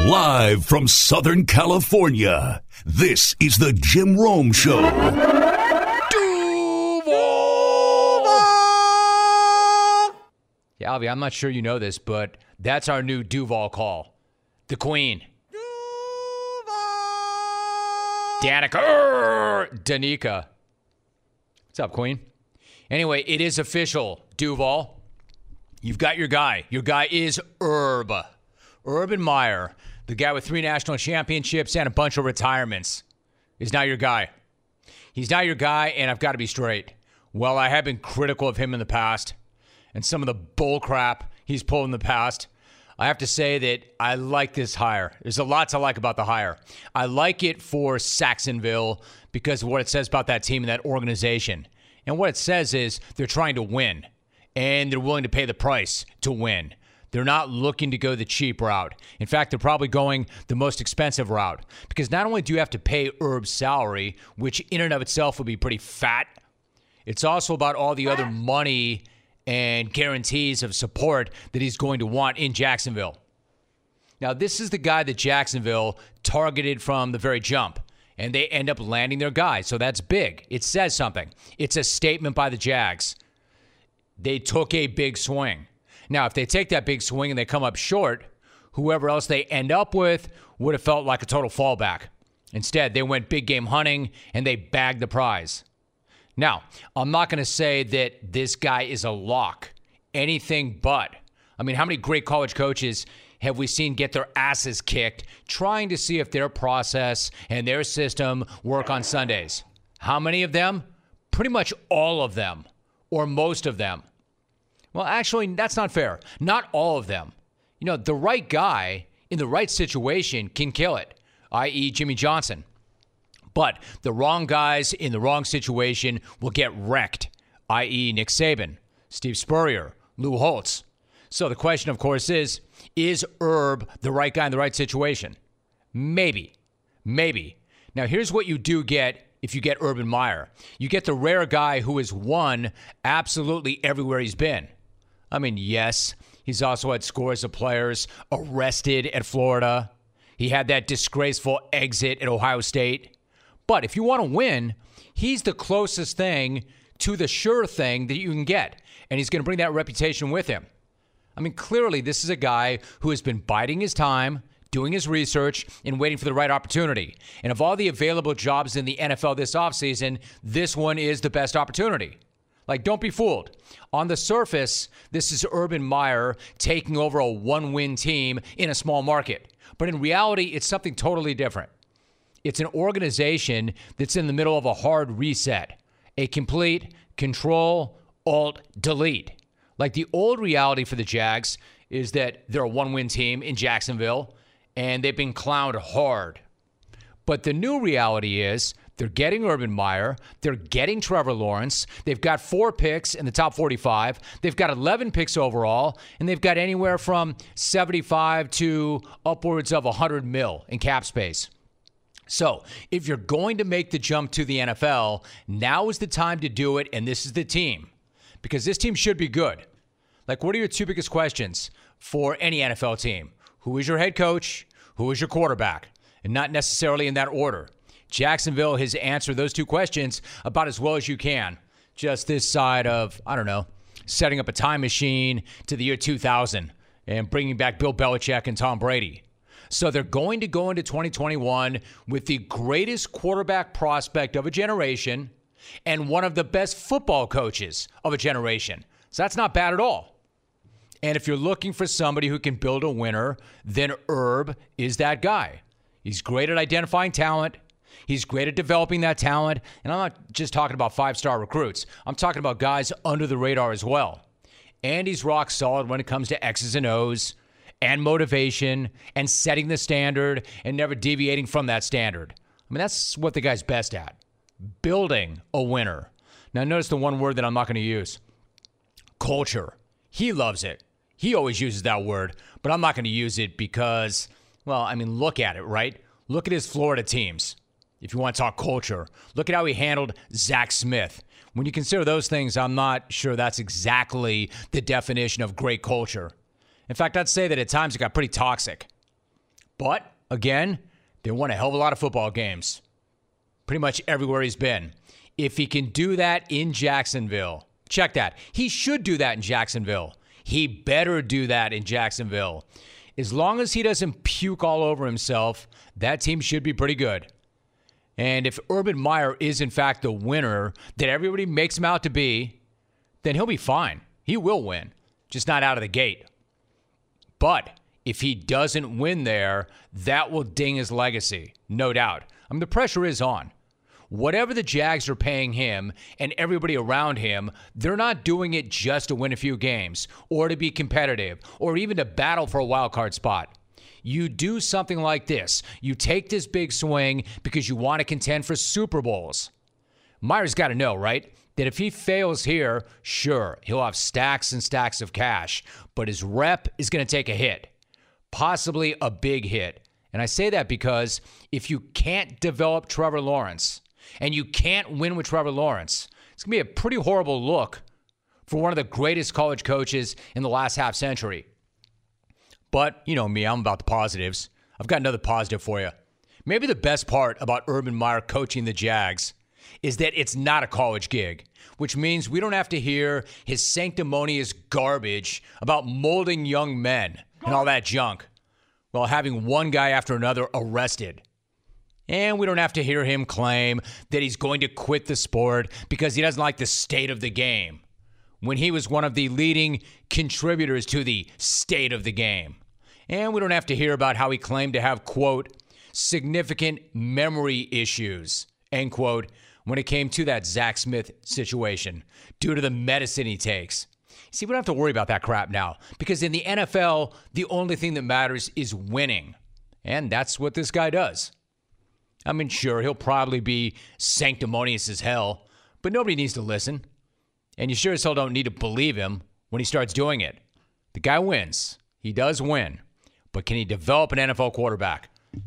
Live from Southern California, this is the Jim Rome Show. Duval! Yeah, Alvy, I'm not sure you know this, but that's our new Duval call. The Queen. Danica. What's up, Queen? Anyway, it is official, Duval. You've got your guy. Your guy is Urban Meyer, the guy with 3 national championships and a bunch of retirements, is now your guy. He's now your guy, and I've got to be straight. Well, I have been critical of him in the past, and some of the bull crap he's pulled in the past. I have to say that I like this hire. There's a lot to like about the hire. I like it for Saxonville because of what it says about that team and that organization. And what it says is they're trying to win, and they're willing to pay the price to win. They're not looking to go the cheap route. In fact, they're probably going the most expensive route because not only do you have to pay Herb's salary, which in and of itself would be pretty fat, it's also about all the other money and guarantees of support that he's going to want in Jacksonville. Now, this is the guy that Jacksonville targeted from the very jump, and they end up landing their guy. So that's big. It says something. It's a statement by the Jags. They took a big swing. Now, if they take that big swing and they come up short, whoever else they end up with would have felt like a total fallback. Instead, they went big game hunting, and they bagged the prize. Now, I'm not going to say that this guy is a lock. Anything but. I mean, how many great college coaches have we seen get their asses kicked trying to see if their process and their system work on Sundays? How many of them? Pretty much all of them, or most of them. Well, actually, that's not fair. Not all of them. You know, the right guy in the right situation can kill it, i.e. Jimmy Johnson. But the wrong guys in the wrong situation will get wrecked, i.e. Nick Saban, Steve Spurrier, Lou Holtz. So the question, of course, is Herb the right guy in the right situation? Maybe. Now, here's what you do get if you get Urban Meyer. You get the rare guy who has won absolutely everywhere he's been. I mean, yes, he's also had scores of players arrested at Florida. He had that disgraceful exit at Ohio State. But if you want to win, he's the closest thing to the sure thing that you can get. And he's going to bring that reputation with him. I mean, clearly, this is a guy who has been biding his time, doing his research, and waiting for the right opportunity. And of all the available jobs in the NFL this offseason, this one is the best opportunity. Like, don't be fooled. On the surface, this is Urban Meyer taking over a one-win team in a small market. But in reality, it's something totally different. It's an organization that's in the middle of a hard reset, a complete control, alt, delete. Like the old reality for the Jags is that they're a one-win team in Jacksonville, and they've been clowned hard. But the new reality is they're getting Urban Meyer. They're getting Trevor Lawrence. They've got 4 picks in the top 45. They've got 11 picks overall, and they've got anywhere from 75 to upwards of 100 mil in cap space. So if you're going to make the jump to the NFL, now is the time to do it, and this is the team. Because this team should be good. Like, what are your 2 biggest questions for any NFL team? Who is your head coach? Who is your quarterback? And not necessarily in that order. Jacksonville has answered those 2 questions about as well as you can. Just this side of, I don't know, setting up a time machine to the year 2000 and bringing back Bill Belichick and Tom Brady. So they're going to go into 2021 with the greatest quarterback prospect of a generation and one of the best football coaches of a generation. So that's not bad at all. And if you're looking for somebody who can build a winner, then Herb is that guy. He's great at identifying talent. He's great at developing that talent. And I'm not just talking about 5-star recruits. I'm talking about guys under the radar as well. And he's rock solid when it comes to X's and O's and motivation and setting the standard and never deviating from that standard. I mean, that's what the guy's best at. Building a winner. Now, notice the one word that I'm not going to use. Culture. He loves it. He always uses that word, but I'm not going to use it because, well, I mean, look at it, right? Look at his Florida teams. If you want to talk culture, look at how he handled Zach Smith. When you consider those things, I'm not sure that's exactly the definition of great culture. In fact, I'd say that at times it got pretty toxic. But, again, they won a hell of a lot of football games. Pretty much everywhere he's been. If he can do that in Jacksonville, check that. He should do that in Jacksonville. He better do that in Jacksonville. As long as he doesn't puke all over himself, that team should be pretty good. And if Urban Meyer is, in fact, the winner that everybody makes him out to be, then he'll be fine. He will win, just not out of the gate. But if he doesn't win there, that will ding his legacy, no doubt. I mean, the pressure is on. Whatever the Jags are paying him and everybody around him, they're not doing it just to win a few games or to be competitive or even to battle for a wild card spot. You do something like this. You take this big swing because you want to contend for Super Bowls. Meyer's got to know, right, that if he fails here, sure, he'll have stacks and stacks of cash, but his rep is going to take a hit, possibly a big hit. And I say that because if you can't develop Trevor Lawrence and you can't win with Trevor Lawrence, it's going to be a pretty horrible look for one of the greatest college coaches in the last half century. But, you know me, I'm about the positives. I've got another positive for you. Maybe the best part about Urban Meyer coaching the Jags is that it's not a college gig, which means we don't have to hear his sanctimonious garbage about molding young men and all that junk while having one guy after another arrested. And we don't have to hear him claim that he's going to quit the sport because he doesn't like the state of the game, when he was one of the leading contributors to the state of the game. And we don't have to hear about how he claimed to have, quote, significant memory issues, end quote, when it came to that Zach Smith situation due to the medicine he takes. See, we don't have to worry about that crap now because in the NFL, the only thing that matters is winning. And that's what this guy does. I mean, sure, he'll probably be sanctimonious as hell, but nobody needs to listen. And you sure as hell don't need to believe him when he starts doing it. The guy wins. He does win. But can he develop an NFL quarterback?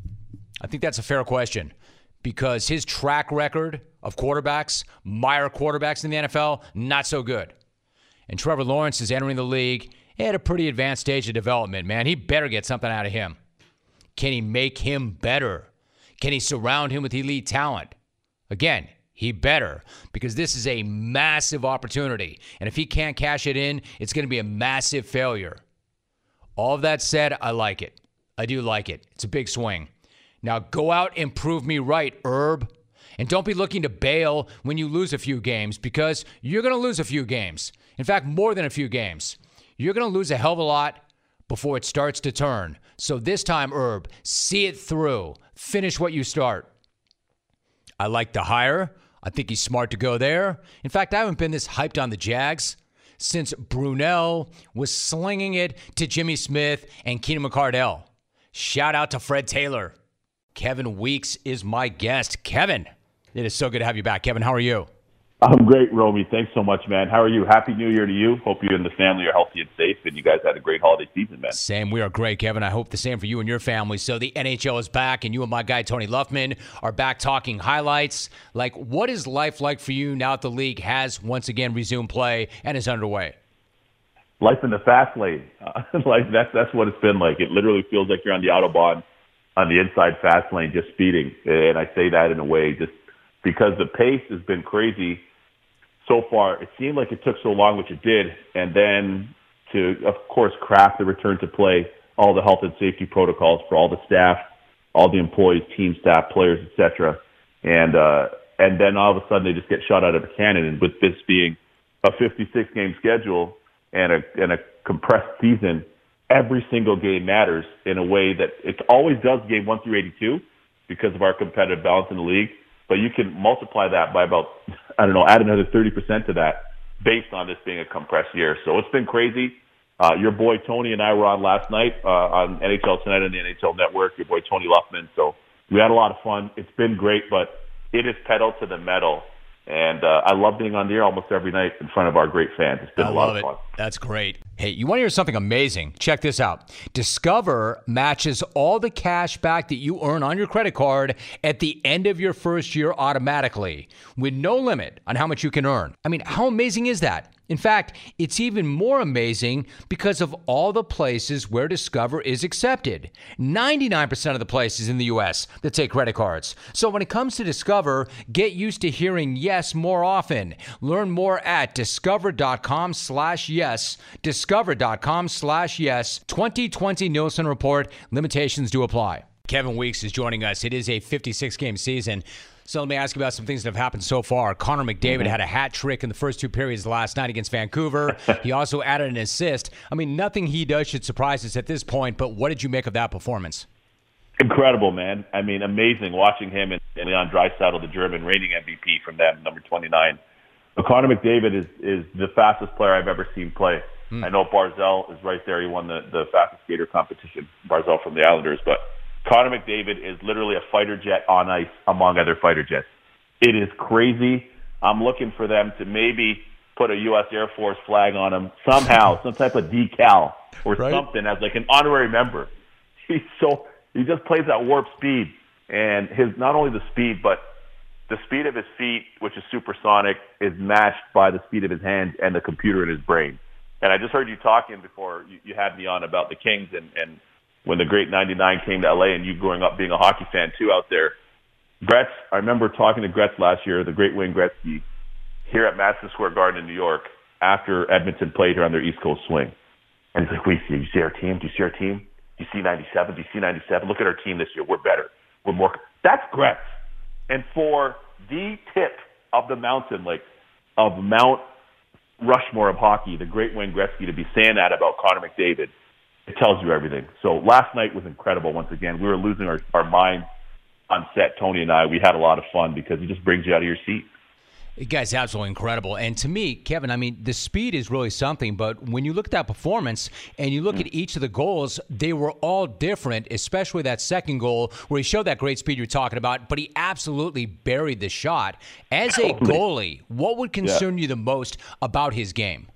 I think that's a fair question because his track record of quarterbacks, Meyer quarterbacks in the NFL, not so good. And Trevor Lawrence is entering the league at a pretty advanced stage of development, man. He better get something out of him. Can he make him better? Can he surround him with elite talent? Again, he better, because this is a massive opportunity. And if he can't cash it in, it's going to be a massive failure. All of that said, I like it. I do like it. It's a big swing. Now go out and prove me right, Herb. And don't be looking to bail when you lose a few games, because you're going to lose a few games. In fact, more than a few games. You're going to lose a hell of a lot before it starts to turn. So this time, Herb, see it through. Finish what you start. I like the hire. I think he's smart to go there. In fact, I haven't been this hyped on the Jags since Brunell was slinging it to Jimmy Smith and Keenan McCardell. Shout out to Fred Taylor. Kevin Weeks is my guest. Kevin, it is so good to have you back. Kevin, how are you? I'm great, Romy. Thanks so much, man. How are you? Happy New Year to you. Hope you and the family are healthy and safe, and you guys had a great holiday season, man. Same. We are great, Kevin. I hope the same for you and your family. So the NHL is back, and you and my guy, Tony Luffman, are back talking highlights. Like, what is life like for you now that the league has once again resumed play and is underway? Life in the fast lane. That's what it's been like. It literally feels like you're on the Autobahn, on the inside fast lane, just speeding. And I say that in a way just because the pace has been crazy so far. It seemed like it took so long, which it did, and then to, of course, craft the return to play, all the health and safety protocols for all the staff, all the employees, team staff, players, etc. And then all of a sudden they just get shot out of a cannon. And with this being a 56-game schedule and a compressed season, every single game matters in a way that it always does game 1 through 82 because of our competitive balance in the league. But you can multiply that by about, add another 30% to that based on this being a compressed year. So it's been crazy. Your boy Tony and I were on last night on NHL Tonight on the NHL Network, your boy Tony Luffman. So we had a lot of fun. It's been great, but it is pedal to the metal. And I love being on the air almost every night in front of our great fans. It's been a lot of fun. That's great. Hey, you want to hear something amazing? Check this out. Discover matches all the cash back that you earn on your credit card at the end of your first year automatically, with no limit on how much you can earn. I mean, how amazing is that? In fact, it's even more amazing because of all the places where Discover is accepted. 99% of the places in the U.S. that take credit cards. So when it comes to Discover, get used to hearing yes more often. Learn more at discover.com/yes. Discover.com/yes. 2020 Nielsen Report. Limitations do apply. Kevin Weeks is joining us. It is a 56-game season. So let me ask you about some things that have happened so far. Connor McDavid had a hat trick in the first two periods last night against Vancouver. He also added an assist. I mean, nothing he does should surprise us at this point, but what did you make of that performance? Incredible, man. I mean, amazing watching him and Leon Draisaitl, the German reigning MVP from them, number 29. But Connor McDavid is the fastest player I've ever seen play. I know Barzal is right there. He won the fastest skater competition, Barzal from the Islanders, but Connor McDavid is literally a fighter jet on ice among other fighter jets. It is crazy. I'm looking for them to maybe put a U.S. Air Force flag on him somehow, some type of decal or something as like an honorary member. He just plays at warp speed, and his not only the speed, but the speed of his feet, which is supersonic, is matched by the speed of his hands and the computer in his brain. And I just heard you talking before you had me on about the Kings and when the great 99 came to LA, and you growing up being a hockey fan too out there. Gretz, I remember talking to Gretz last year, the great Wayne Gretzky, here at Madison Square Garden in New York after Edmonton played here on their East Coast swing. And he's like, you see our team? Do you see our team? Do you see 97? Do you see 97? Look at our team this year. We're better. We're more. That's Gretz. And for the tip of the mountain, like of Mount Rushmore of hockey, the great Wayne Gretzky, to be saying that about Connor McDavid, it tells you everything. So last night was incredible once again. We were losing our minds on set, Tony and I. We had a lot of fun because he just brings you out of your seat. The guy's absolutely incredible. And to me, Kevin, I mean, the speed is really something. But when you look at that performance and you look at each of the goals, they were all different, especially that second goal where he showed that great speed you're talking about, but he absolutely buried the shot. As a goalie, what would concern you the most about his game?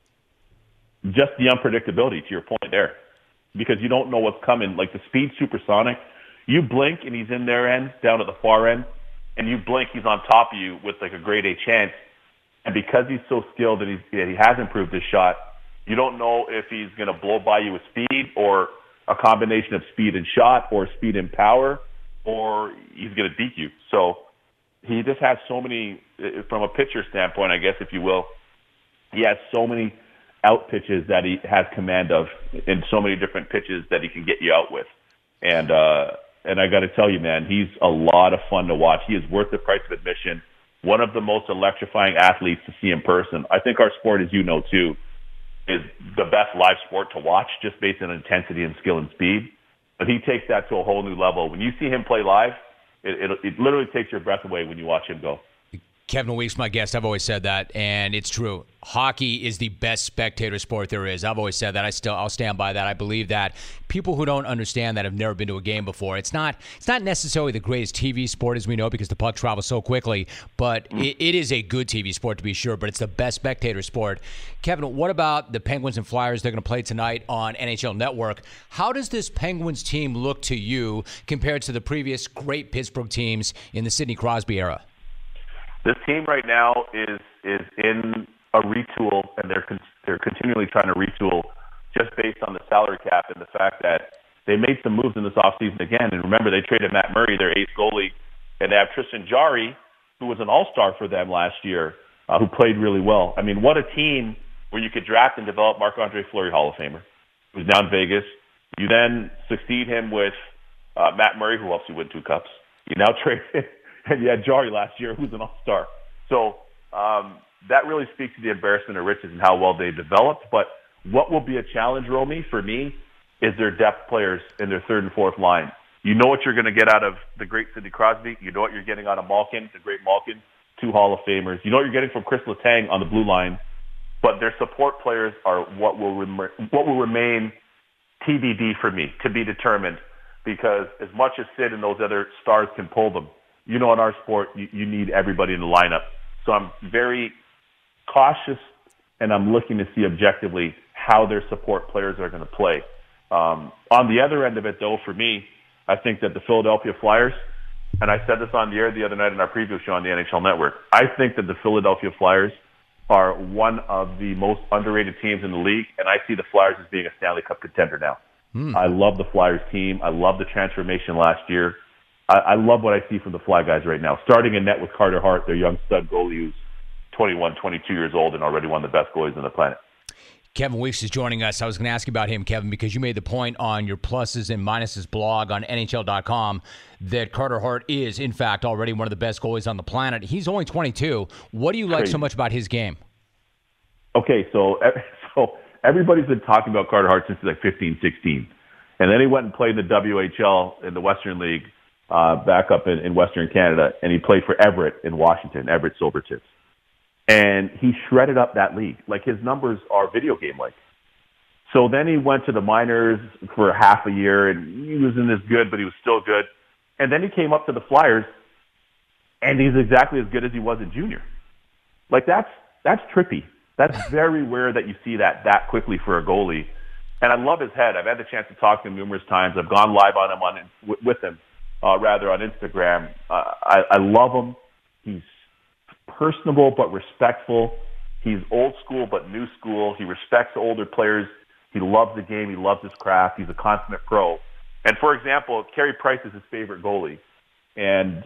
Just the unpredictability, to your point there, because you don't know what's coming. Like the speed supersonic, you blink and he's in their end, down at the far end, and you blink, he's on top of you with like a grade A chance. And because he's so skilled and he has improved his shot, you don't know if he's going to blow by you with speed or a combination of speed and shot or speed and power, or he's going to deke you. So he just has so many, from a pitcher standpoint, I guess, if you will, he has so many out pitches that he has command of, in so many different pitches that he can get you out with. And I got to tell you, man, he's a lot of fun to watch. He is worth the price of admission. One of the most electrifying athletes to see in person. I think our sport, as you know too, is the best live sport to watch just based on intensity and skill and speed. But he takes that to a whole new level. When you see him play live, it literally takes your breath away when you watch him go. Kevin Weeks, my guest. I've always said that, and it's true. Hockey is the best spectator sport there is. I've always said that. I'll stand by that. I believe that. People who don't understand that have never been to a game before. It's not necessarily the greatest TV sport as we know because the puck travels so quickly, but it is a good TV sport to be sure, but it's the best spectator sport. Kevin, what about the Penguins and Flyers? They're going to play tonight on NHL Network. How does this Penguins team look to you compared to the previous great Pittsburgh teams in the Sidney Crosby era? This team right now is in a retool, and they're continually trying to retool just based on the salary cap and the fact that they made some moves in this offseason again. And remember, they traded Matt Murray, their ace goalie, and they have Tristan Jarry, who was an all-star for them last year, who played really well. I mean, what a team where you could draft and develop Marc-Andre Fleury, Hall of Famer, who's down in Vegas. You then succeed him with Matt Murray, who helps you win 2 cups. You now trade and you had Jarry last year, who's an all-star. So that really speaks to the embarrassment of riches and how well they developed. But what will be a challenge, Romy, for me, is their depth players in their third and fourth line. You know what you're going to get out of the great Sidney Crosby. You know what you're getting out of Malkin, the great Malkin, 2 Hall of Famers. You know what you're getting from Chris Letang on the blue line. But their support players are what will remain TBD for me, to be determined. Because as much as Sid and those other stars can pull them, you know, in our sport, you need everybody in the lineup. So I'm very cautious, and I'm looking to see objectively how their support players are going to play. On the other end of it, though, for me, I think that the Philadelphia Flyers, and I said this on the air the other night in our preview show on the NHL Network, I think that the Philadelphia Flyers are one of the most underrated teams in the league, and I see the Flyers as being a Stanley Cup contender now. I love the Flyers team. I love the transformation last year. I love what I see from the Fly guys right now. Starting in net with Carter Hart, their young stud goalie who's 21, 22 years old and already one of the best goalies on the planet. Kevin Weeks is joining us. I was going to ask you about him, Kevin, because you made the point on your pluses and minuses blog on NHL.com that Carter Hart is, in fact, already one of the best goalies on the planet. He's only 22. What do you like so much about his game? Okay, so everybody's been talking about Carter Hart since he's like 15, 16. And then he went and played in the WHL in the Western League back up in Western Canada, and he played for Everett in Washington, Everett Silvertips. And he shredded up that league. Like, his numbers are video game-like. So then he went to the minors for half a year, and he wasn't as good, but he was still good. And then he came up to the Flyers, and he's exactly as good as he was in junior. Like, that's trippy. That's very rare that you see that quickly for a goalie. And I love his head. I've had the chance to talk to him numerous times. I've gone live on him with him, on Instagram. I love him. He's personable but respectful. He's old school but new school. He respects the older players. He loves the game. He loves his craft. He's a consummate pro. And for example, Carey Price is his favorite goalie, and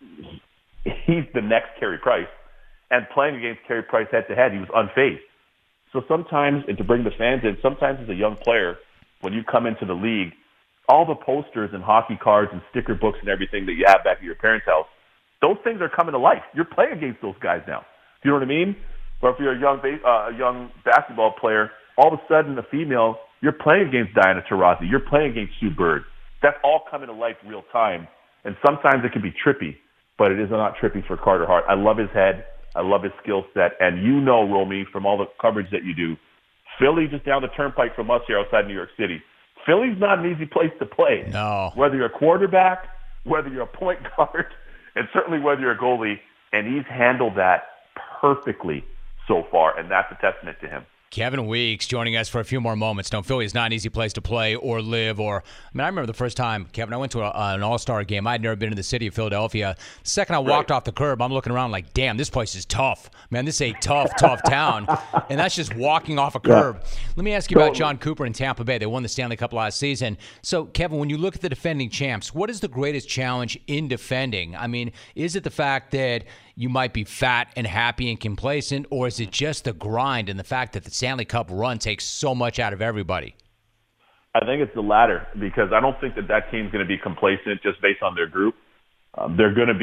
he's the next Carey Price. And playing against Carey Price head to head, he was unfazed. So sometimes, and to bring the fans in, sometimes as a young player, when you come into the league, all the posters and hockey cards and sticker books and everything that you have back at your parents' house, those things are coming to life. You're playing against those guys now. Do you know what I mean? Or if you're a young basketball player, all of a sudden, a female, you're playing against Diana Taurasi. You're playing against Sue Bird. That's all coming to life real time. And sometimes it can be trippy, but it is not trippy for Carter Hart. I love his head. I love his skill set. And you know, Romy, from all the coverage that you do, Philly, just down the turnpike from us here outside New York City, Philly's not an easy place to play. No. Whether you're a quarterback, whether you're a point guard, and certainly whether you're a goalie, and he's handled that perfectly so far, and that's a testament to him. Kevin Weeks joining us for a few more moments. No, Philly is not an easy place to play or live. I remember the first time, Kevin, I went to an All-Star game. I'd never been to the city of Philadelphia. The second I walked off the curb, I'm looking around like, damn, this place is tough. Man, this is a tough town. And that's just walking off a curb. Yeah. Let me ask you about John Cooper in Tampa Bay. They won the Stanley Cup last season. So, Kevin, when you look at the defending champs, what is the greatest challenge in defending? I mean, is it the fact that you might be fat and happy and complacent, or is it just the grind and the fact that the Stanley Cup run takes so much out of everybody? I think it's the latter, because I don't think that team's going to be complacent just based on their group. They're going to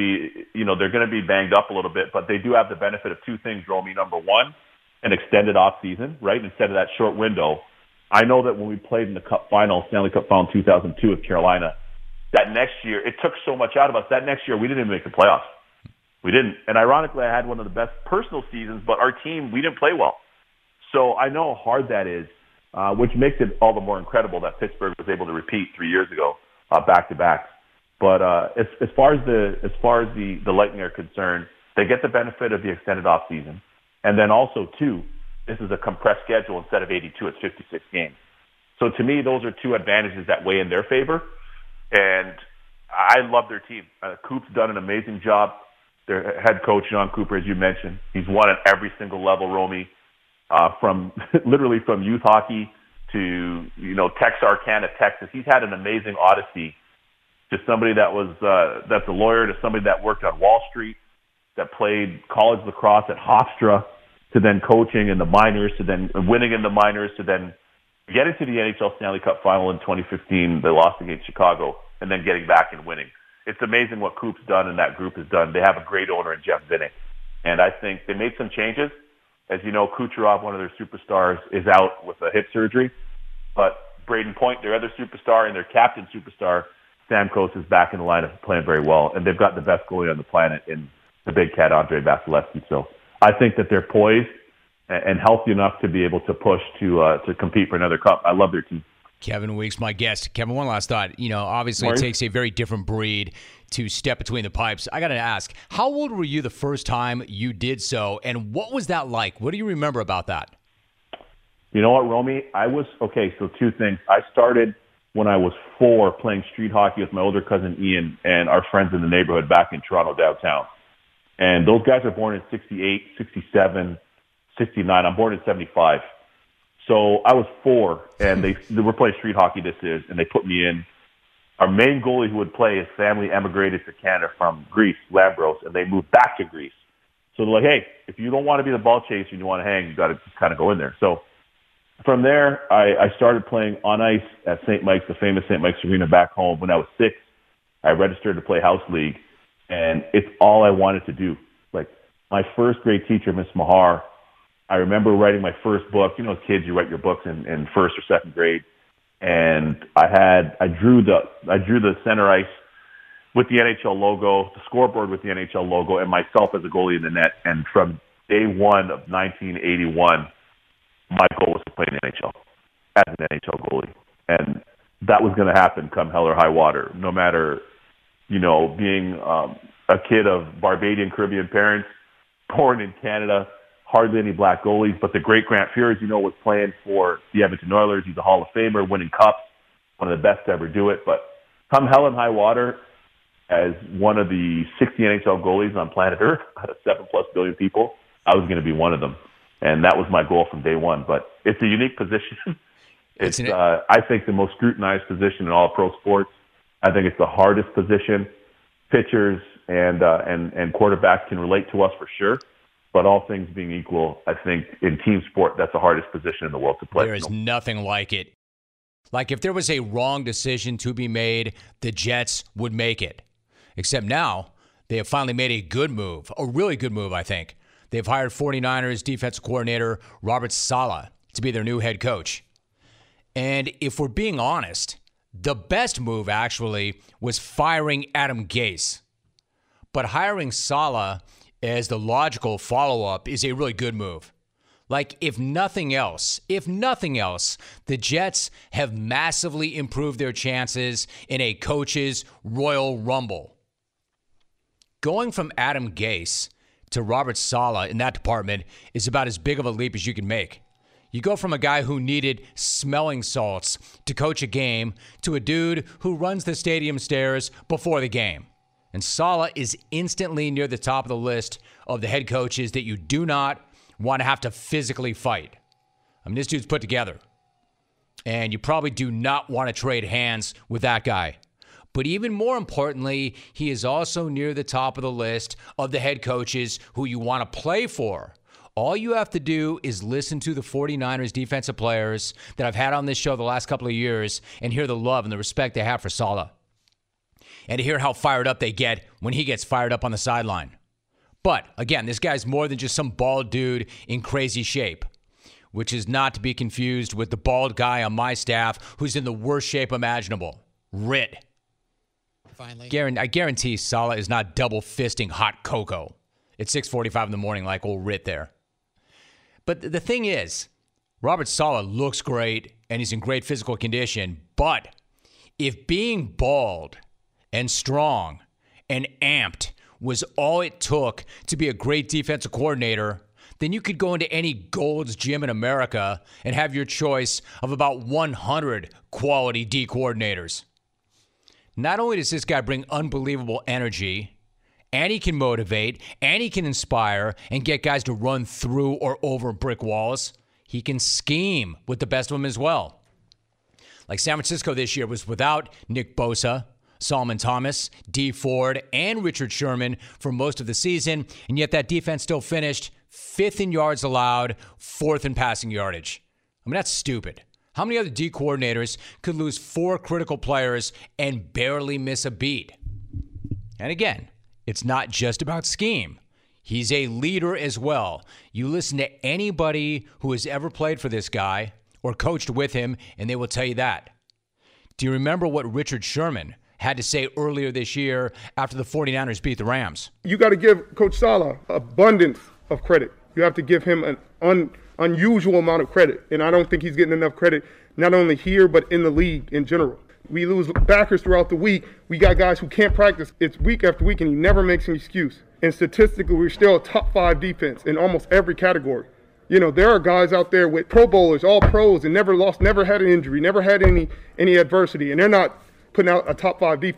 be banged up a little bit, but they do have the benefit of two things, Romy. Number one, an extended off season, right? Instead of that short window. I know that when we played in the Cup final, Stanley Cup final 2002 with Carolina, that next year, it took so much out of us. That next year, we didn't even make the playoffs. We didn't. And ironically, I had one of the best personal seasons, but our team, we didn't play well. So I know how hard that is, which makes it all the more incredible that Pittsburgh was able to repeat 3 years ago, back-to-back. But as far as the Lightning are concerned, they get the benefit of the extended off season. And then also, too, this is a compressed schedule. Instead of 82, it's 56 games. So to me, those are two advantages that weigh in their favor. And I love their team. Coop's done an amazing job. Their head coach, John Cooper, as you mentioned, he's won at every single level, Romy, from literally from youth hockey to, Texarkana, Texas. He's had an amazing odyssey, to somebody that's a lawyer, to somebody that worked on Wall Street, that played college lacrosse at Hofstra, to then coaching in the minors, to then winning in the minors, to then getting to the NHL Stanley Cup final in 2015. They lost against Chicago, and then getting back and winning. It's amazing what Coop's done and that group has done. They have a great owner in Jeff Vinik. And I think they made some changes. As you know, Kucherov, one of their superstars, is out with a hip surgery. But Braden Point, their other superstar, and their captain superstar, Stamkos, is back in the lineup playing very well. And they've got the best goalie on the planet in the big cat, Andrei Vasilevsky. So I think that they're poised and healthy enough to be able to push to compete for another cup. I love their team. Kevin Weeks, my guest. Kevin, one last thought. Obviously it takes a very different breed to step between the pipes. I got to ask, how old were you the first time you did so, and what was that like? What do you remember about that? You know what, Romy? So two things. I started when I was 4 playing street hockey with my older cousin Ian and our friends in the neighborhood back in Toronto downtown. And those guys are born in 68, 67, 69. I'm born in 75. So I was 4, and they were playing street hockey and they put me in. Our main goalie who would play, his family emigrated to Canada from Greece, Lambros, and they moved back to Greece. So they're like, hey, if you don't want to be the ball chaser and you want to hang, you got to just kind of go in there. So from there, I started playing on ice at St. Mike's, the famous St. Mike's Arena back home. When I was 6, I registered to play house league, and it's all I wanted to do. Like, my first grade teacher, Miss Mahar, I remember writing my first book. You know, as kids, you write your books in first or second grade. And I drew the center ice with the NHL logo, the scoreboard with the NHL logo, and myself as a goalie in the net. And from day one of 1981, my goal was to play in the NHL as an NHL goalie. And that was going to happen come hell or high water, no matter, you know, being a kid of Barbadian Caribbean parents, born in Canada, hardly any black goalies, but the great Grant Fuhr, you know, was playing for the Edmonton Oilers. He's a Hall of Famer, winning cups, one of the best to ever do it. But come hell and high water, as one of the 60 NHL goalies on planet Earth, out of 7+ billion people, I was going to be one of them. And that was my goal from day one. But it's a unique position. It's, I think, the most scrutinized position in all pro sports. I think it's the hardest position. Pitchers and quarterbacks can relate to us for sure. But all things being equal, I think in team sport, that's the hardest position in the world to play. There is nothing like it. Like, if there was a wrong decision to be made, the Jets would make it. Except now, they have finally made a good move, a really good move, I think. They've hired 49ers defensive coordinator Robert Saleh to be their new head coach. And if we're being honest, the best move, actually, was firing Adam Gase. But hiring Saleh as the logical follow-up is a really good move. Like, if nothing else, the Jets have massively improved their chances in a coach's Royal Rumble. Going from Adam Gase to Robert Saleh in that department is about as big of a leap as you can make. You go from a guy who needed smelling salts to coach a game to a dude who runs the stadium stairs before the game. And Saleh is instantly near the top of the list of the head coaches that you do not want to have to physically fight. I mean, this dude's put together. And you probably do not want to trade hands with that guy. But even more importantly, he is also near the top of the list of the head coaches who you want to play for. All you have to do is listen to the 49ers defensive players that I've had on this show the last couple of years and hear the love and the respect they have for Saleh. And to hear how fired up they get when he gets fired up on the sideline. But, again, this guy's more than just some bald dude in crazy shape, which is not to be confused with the bald guy on my staff who's in the worst shape imaginable, Rit. Finally. I guarantee Saleh is not double-fisting hot cocoa at 6:45 in the morning like old Rit there. But the thing is, Robert Saleh looks great, and he's in great physical condition, but if being bald and strong and amped was all it took to be a great defensive coordinator, then you could go into any Gold's Gym in America and have your choice of about 100 quality D coordinators. Not only does this guy bring unbelievable energy, and he can motivate, and he can inspire and get guys to run through or over brick walls, he can scheme with the best of them as well. Like San Francisco this year was without Nick Bosa, Solomon Thomas, Dee Ford, and Richard Sherman for most of the season, and yet that defense still finished 5th in yards allowed, 4th in passing yardage. I mean, that's stupid. How many other D coordinators could lose 4 critical players and barely miss a beat? And again, it's not just about scheme. He's a leader as well. You listen to anybody who has ever played for this guy or coached with him, and they will tell you that. Do you remember what Richard Sherman had to say earlier this year after the 49ers beat the Rams? You got to give Coach Saleh abundance of credit. You have to give him an unusual amount of credit, and I don't think he's getting enough credit not only here but in the league in general. We lose backers throughout the week. We got guys who can't practice. It's week after week, and he never makes an excuse. And statistically, we're still a top 5 defense in almost every category. You know, there are guys out there with Pro Bowlers, all pros, and never had an injury, never had any adversity, and they're not putting out a top 5 defense.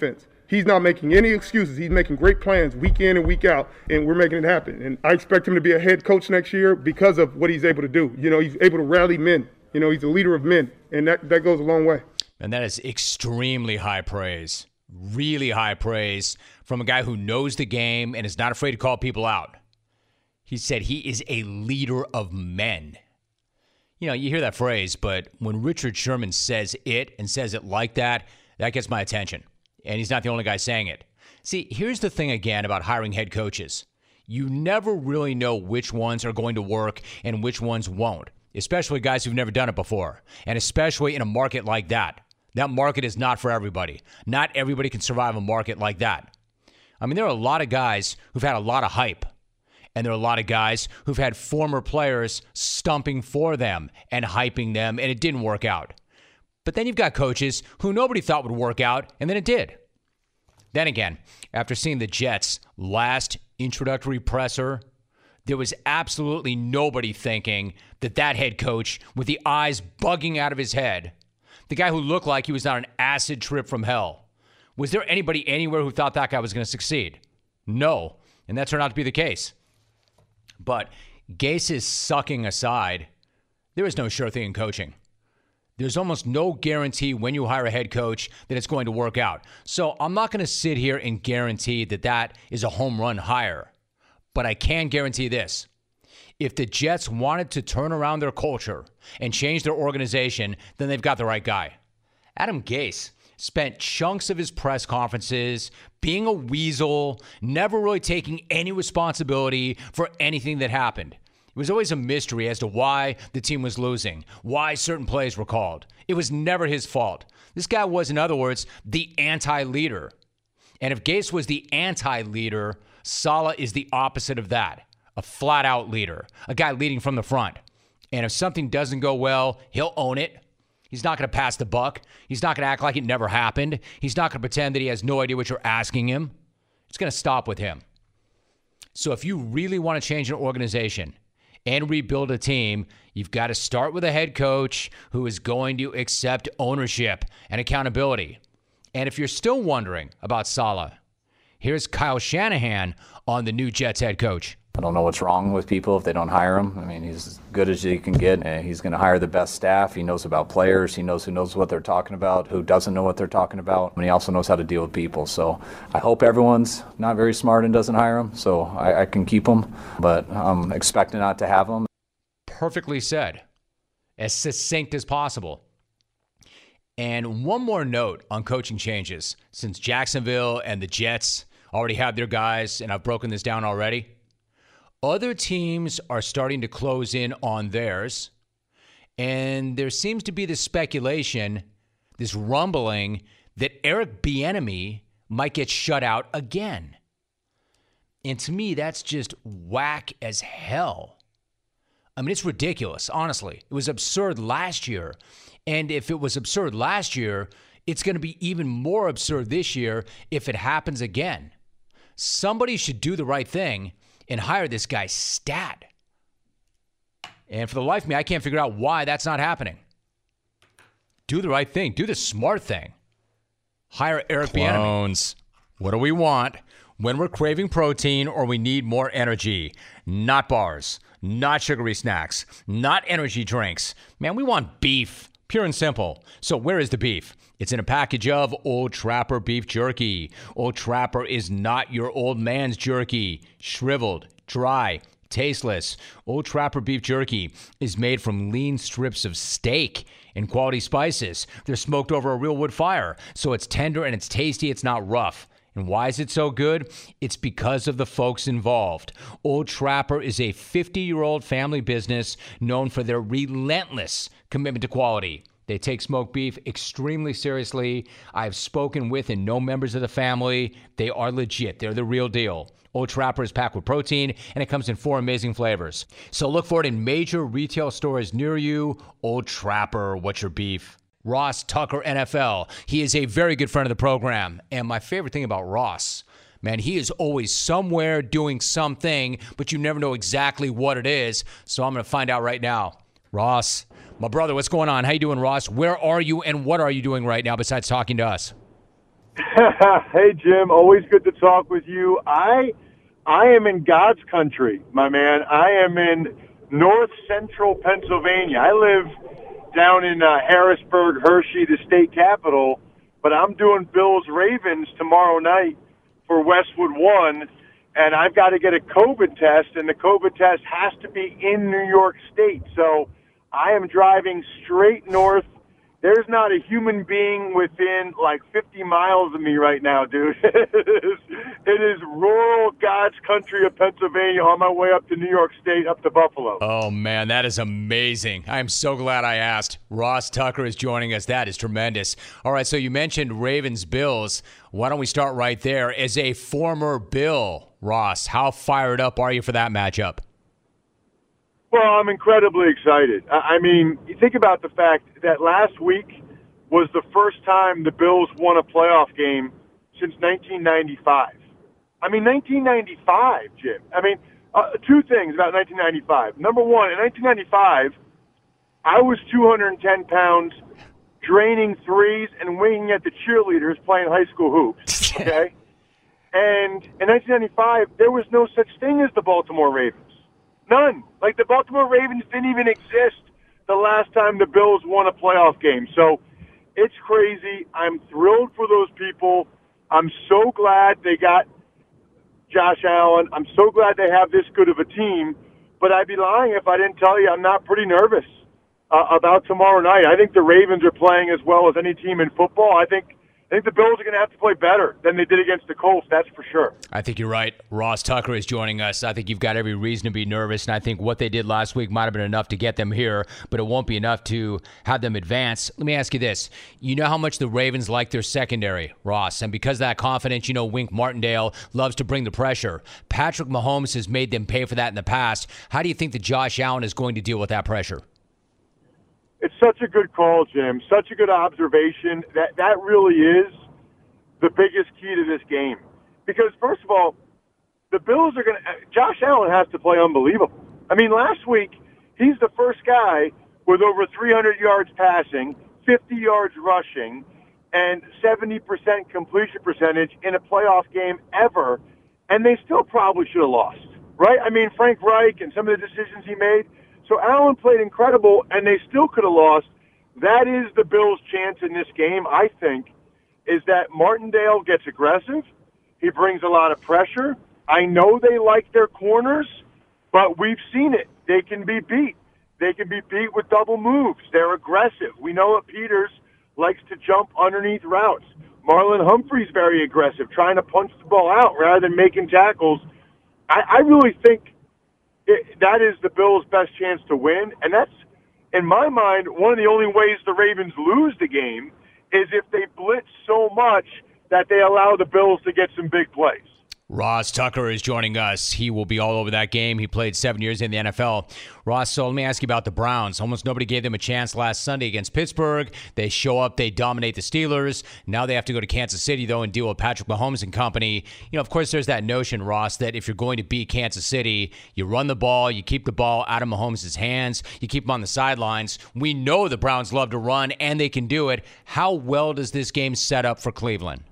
He's not making any excuses. He's making great plans week in and week out, and we're making it happen. And I expect him to be a head coach next year because of what he's able to do. He's able to rally men. He's a leader of men, and that goes a long way. And that is extremely high praise, really high praise from a guy who knows the game and is not afraid to call people out. He said he is a leader of men. You hear that phrase, but when Richard Sherman says it and says it like that, that gets my attention. And he's not the only guy saying it. See, here's the thing again about hiring head coaches. You never really know which ones are going to work and which ones won't, especially guys who've never done it before, and especially in a market like that. That market is not for everybody. Not everybody can survive a market like that. I mean, there are a lot of guys who've had a lot of hype, and there are a lot of guys who've had former players stumping for them and hyping them, and it didn't work out. But then you've got coaches who nobody thought would work out, and then it did. Then again, after seeing the Jets' last introductory presser, there was absolutely nobody thinking that head coach with the eyes bugging out of his head, the guy who looked like he was on an acid trip from hell, was there anybody anywhere who thought that guy was going to succeed? No, and that turned out to be the case. But Gase's sucking aside, there is no sure thing in coaching. There's almost no guarantee when you hire a head coach that it's going to work out. So I'm not going to sit here and guarantee that is a home run hire. But I can guarantee this. If the Jets wanted to turn around their culture and change their organization, then they've got the right guy. Adam Gase spent chunks of his press conferences being a weasel, never really taking any responsibility for anything that happened. It was always a mystery as to why the team was losing, why certain plays were called. It was never his fault. This guy was, in other words, the anti-leader. And if Gase was the anti-leader, Saleh is the opposite of that, a flat-out leader, a guy leading from the front. And if something doesn't go well, he'll own it. He's not going to pass the buck. He's not going to act like it never happened. He's not going to pretend that he has no idea what you're asking him. It's going to stop with him. So if you really want to change an organization and rebuild a team, you've got to start with a head coach who is going to accept ownership and accountability. And if you're still wondering about Saleh, here's Kyle Shanahan on the new Jets head coach. I don't know what's wrong with people if they don't hire him. I mean, he's as good as you can get. And he's going to hire the best staff. He knows about players. He knows who knows what they're talking about, who doesn't know what they're talking about. And he also knows how to deal with people. So I hope everyone's not very smart and doesn't hire him so I can keep him. But I'm expecting not to have him. Perfectly said. As succinct as possible. And one more note on coaching changes. Since Jacksonville and the Jets already have their guys, and I've broken this down already, other teams are starting to close in on theirs, and there seems to be this speculation, this rumbling, that Eric Bieniemy might get shut out again. And to me, that's just whack as hell. I mean, it's ridiculous, honestly. It was absurd last year, and if it was absurd last year, it's going to be even more absurd this year if it happens again. Somebody should do the right thing and hire this guy stat. And for the life of me, I can't figure out why that's not happening. Do the right thing. Do the smart thing. Hire Eric Bieniemy. What do we want when we're craving protein or we need more energy? Not bars, not sugary snacks, not energy drinks. Man, we want beef, pure and simple. So where is the beef? It's in a package of Old Trapper beef jerky. Old Trapper is not your old man's jerky. Shriveled, dry, tasteless. Old Trapper beef jerky is made from lean strips of steak and quality spices. They're smoked over a real wood fire, so it's tender and it's tasty. It's not rough. And why is it so good? It's because of the folks involved. Old Trapper is a 50-year-old family business known for their relentless commitment to quality. They take smoked beef extremely seriously. I've spoken with and know members of the family. They are legit. They're the real deal. Old Trapper is packed with protein, and it comes in 4 amazing flavors. So look for it in major retail stores near you. Old Trapper, what's your beef? Ross Tucker, NFL. He is a very good friend of the program. And my favorite thing about Ross, man, he is always somewhere doing something, but you never know exactly what it is. So I'm going to find out right now. Ross, my brother, what's going on? How you doing, Ross? Where are you and what are you doing right now besides talking to us? Hey, Jim. Always good to talk with you. I am in God's country, my man. I am in north central Pennsylvania. I live down in Harrisburg, Hershey, the state capital, but I'm doing Bills-Ravens tomorrow night for Westwood One, and I've got to get a COVID test, and the COVID test has to be in New York State. So I am driving straight north. There's not a human being within like 50 miles of me right now, dude. It is rural God's country of Pennsylvania on my way up to New York State, up to Buffalo. Oh, man, that is amazing. I am so glad I asked. Ross Tucker is joining us. That is tremendous. All right, so you mentioned Ravens-Bills. Why don't we start right there? As a former Bill, Ross, how fired up are you for that matchup? Well, I'm incredibly excited. I mean, you think about the fact that last week was the first time the Bills won a playoff game since 1995. I mean, 1995, Jim. I mean, two things about 1995. Number one, in 1995, I was 210 pounds, draining threes and winging at the cheerleaders playing high school hoops, okay? And in 1995, there was no such thing as the Baltimore Ravens. None. Like, the Baltimore Ravens didn't even exist the last time the Bills won a playoff game. So it's crazy. I'm thrilled for those people. I'm so glad they got Josh Allen. I'm so glad they have this good of a team. But I'd be lying if I didn't tell you I'm not pretty nervous about tomorrow night. I think the Ravens are playing as well as any team in football. I think the Bills are going to have to play better than they did against the Colts, that's for sure. I think you're right. Ross Tucker is joining us. I think you've got every reason to be nervous, and I think what they did last week might have been enough to get them here, but it won't be enough to have them advance. Let me ask you this. You know how much the Ravens like their secondary, Ross, and because of that confidence, you know Wink Martindale loves to bring the pressure. Patrick Mahomes has made them pay for that in the past. How do you think that Josh Allen is going to deal with that pressure? It's such a good call, Jim. Such a good observation. That really is the biggest key to this game. Because, first of all, the Bills are going to – Josh Allen has to play unbelievable. I mean, last week, he's the first guy with over 300 yards passing, 50 yards rushing, and 70% completion percentage in a playoff game ever, and they still probably should have lost, right? I mean, Frank Reich and some of the decisions he made. So Allen played incredible, and they still could have lost. That is the Bills' chance in this game, I think, is that Martindale gets aggressive. He brings a lot of pressure. I know they like their corners, but we've seen it. They can be beat. They can be beat with double moves. They're aggressive. We know that Peters likes to jump underneath routes. Marlon Humphrey's very aggressive, trying to punch the ball out rather than making tackles. I really think that is the Bills' best chance to win, and that's, in my mind, one of the only ways the Ravens lose the game is if they blitz so much that they allow the Bills to get some big plays. Ross Tucker is joining us. He will be all over that game. He played 7 years in the NFL. Ross, so let me ask you about the Browns. Almost nobody gave them a chance last Sunday against Pittsburgh. They show up, they dominate the Steelers. Now they have to go to Kansas City, though, and deal with Patrick Mahomes and company. You know, of course, there's that notion, Ross, that if you're going to beat Kansas City, you run the ball, you keep the ball out of Mahomes' hands, you keep him on the sidelines. We know the Browns love to run, and they can do it. How well does this game set up for Cleveland?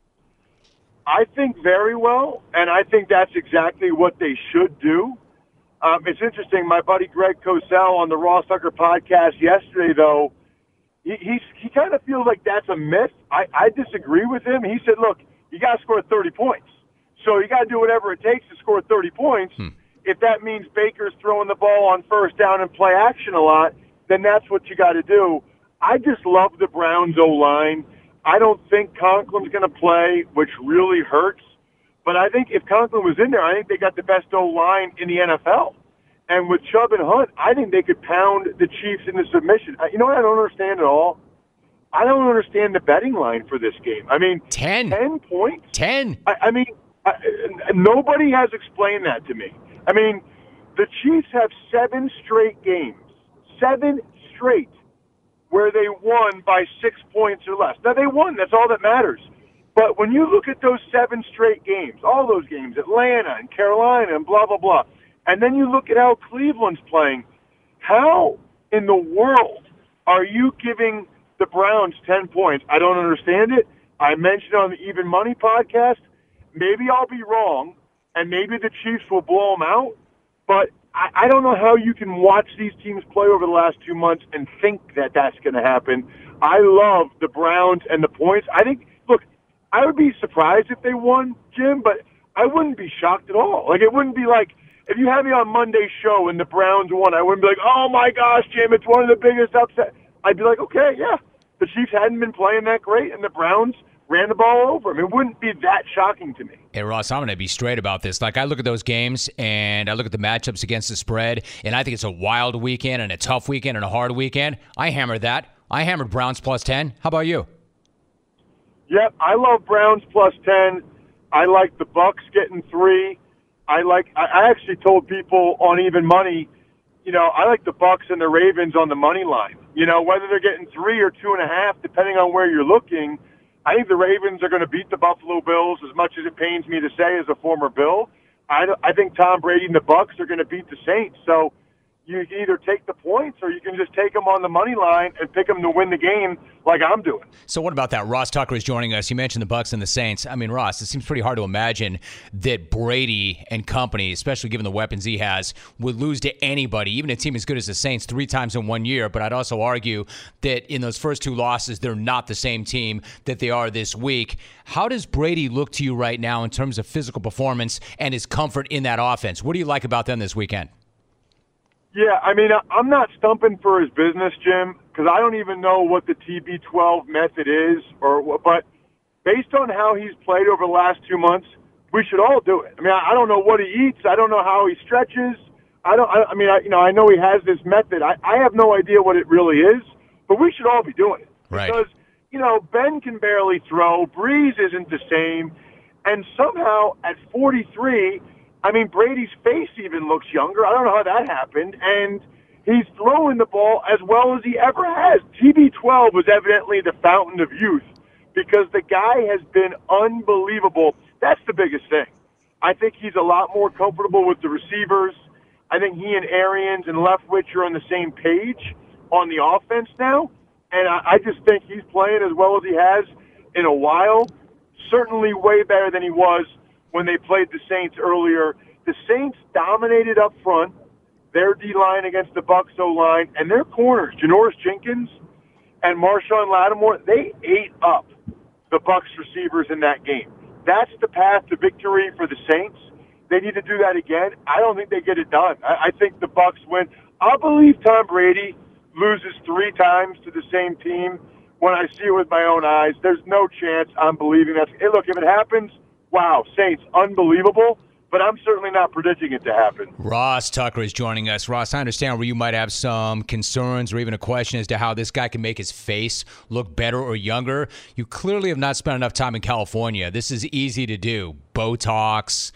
I think very well, and I think that's exactly what they should do. It's interesting. My buddy Greg Cosell on the Ross Tucker podcast yesterday, though, he kind of feels like that's a myth. I disagree with him. He said, look, you got to score 30 points. So you got to do whatever it takes to score 30 points. If that means Baker's throwing the ball on first down and play action a lot, then that's what you got to do. I just love the Browns O-line. I don't think Conklin's going to play, which really hurts. But I think if Conklin was in there, I think they got the best O-line in the NFL. And with Chubb and Hunt, I think they could pound the Chiefs into submission. You know what I don't understand at all? I don't understand the betting line for this game. I mean, 10 points? 10. I mean, nobody has explained that to me. I mean, the Chiefs have 7 straight games. 7 straight. Where they won by 6 points or less. Now, they won. That's all that matters. But when you look at those 7 straight games, all those games, Atlanta and Carolina and blah, blah, blah, and then you look at how Cleveland's playing, how in the world are you giving the Browns 10 points? I don't understand it. I mentioned on the Even Money podcast, maybe I'll be wrong, and maybe the Chiefs will blow them out, but I don't know how you can watch these teams play over the last 2 months and think that that's going to happen. I love the Browns and the points. I think, look, I would be surprised if they won, Jim, but I wouldn't be shocked at all. Like, it wouldn't be like, if you had me on Monday's show and the Browns won, I wouldn't be like, oh my gosh, Jim, it's one of the biggest upsets. I'd be like, okay, yeah, the Chiefs hadn't been playing that great, and the Browns ran the ball over him. It wouldn't be that shocking to me. Hey, Ross, I'm going to be straight about this. Like, I look at those games, and I look at the matchups against the spread, and I think it's a wild weekend and a tough weekend and a hard weekend. I hammered that. I hammered Browns plus 10. How about you? Yep, I love Browns plus 10. I like the Bucks getting 3. I actually told people on Even Money, I like the Bucks and the Ravens on the money line. Whether they're getting 3 or 2.5, depending on where you're looking. I think the Ravens are going to beat the Buffalo Bills, as much as it pains me to say as a former Bill. I think Tom Brady and the Bucks are going to beat the Saints. So you can either take the points or you can just take them on the money line and pick them to win the game like I'm doing. So what about that? Ross Tucker is joining us. You mentioned the Bucks and the Saints. I mean, Ross, it seems pretty hard to imagine that Brady and company, especially given the weapons he has, would lose to anybody, even a team as good as the Saints, 3 times in 1 year. But I'd also argue that in those first 2 losses, they're not the same team that they are this week. How does Brady look to you right now in terms of physical performance and his comfort in that offense? What do you like about them this weekend? Yeah, I mean, I'm not stumping for his business, Jim, because I don't even know what the TB12 method is, but based on how he's played over the last 2 months, we should all do it. I mean, I don't know what he eats. I don't know how he stretches. I know he has this method. I have no idea what it really is, but we should all be doing it. Right. Because, Ben can barely throw. Breeze isn't the same. And somehow at 43, I mean, Brady's face even looks younger. I don't know how that happened. And he's throwing the ball as well as he ever has. TB12 was evidently the fountain of youth because the guy has been unbelievable. That's the biggest thing. I think he's a lot more comfortable with the receivers. I think he and Arians and Leftwich are on the same page on the offense now. And I just think he's playing as well as he has in a while. Certainly way better than he was when they played the Saints earlier. The Saints dominated up front, their D-line against the Bucs O-line, and their corners, Janoris Jenkins and Marshawn Lattimore, they ate up the Bucs receivers in that game. That's the path to victory for the Saints. They need to do that again. I don't think they get it done. I think the Bucs win. I'll believe Tom Brady loses 3 times to the same team when I see it with my own eyes. There's no chance I'm believing that. Hey, look, if it happens, wow, Saints, unbelievable, but I'm certainly not predicting it to happen. Ross Tucker is joining us. Ross, I understand where you might have some concerns or even a question as to how this guy can make his face look better or younger. You clearly have not spent enough time in California. This is easy to do. Botox,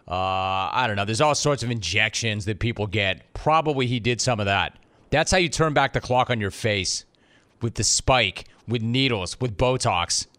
I don't know. There's all sorts of injections that people get. Probably he did some of that. That's how you turn back the clock on your face, with the spike, with needles, with Botox.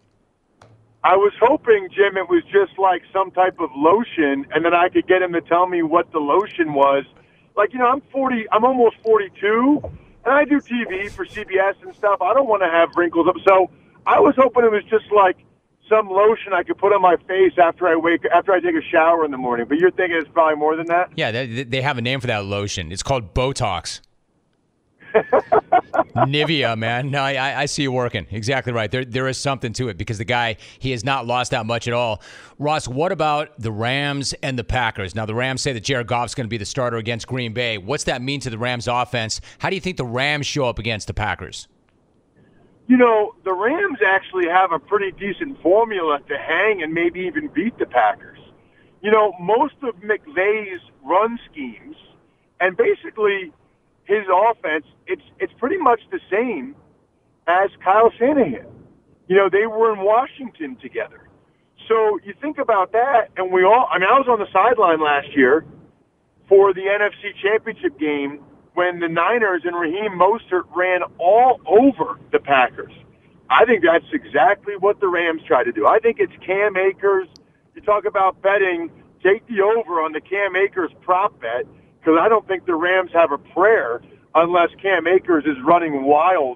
I was hoping, Jim, it was just like some type of lotion, and then I could get him to tell me what the lotion was. Like, I'm almost 42, and I do TV for CBS and stuff. I don't want to have wrinkles up. So I was hoping it was just like some lotion I could put on my face after I take a shower in the morning. But you're thinking it's probably more than that? Yeah, they have a name for that lotion. It's called Botox. Nivea, man. No, I see you working. Exactly right. There is something to it because the guy, he has not lost that much at all. Ross, what about the Rams and the Packers? Now, the Rams say that Jared Goff's going to be the starter against Green Bay. What's that mean to the Rams offense? How do you think the Rams show up against the Packers? The Rams actually have a pretty decent formula to hang and maybe even beat the Packers. Most of McVay's run schemes, and basically his offense, it's pretty much the same as Kyle Shanahan. They were in Washington together. So you think about that, and I was on the sideline last year for the NFC Championship game when the Niners and Raheem Mostert ran all over the Packers. I think that's exactly what the Rams try to do. I think it's Cam Akers. You talk about betting, take the over on the Cam Akers prop bet, because I don't think the Rams have a prayer unless Cam Akers is running wild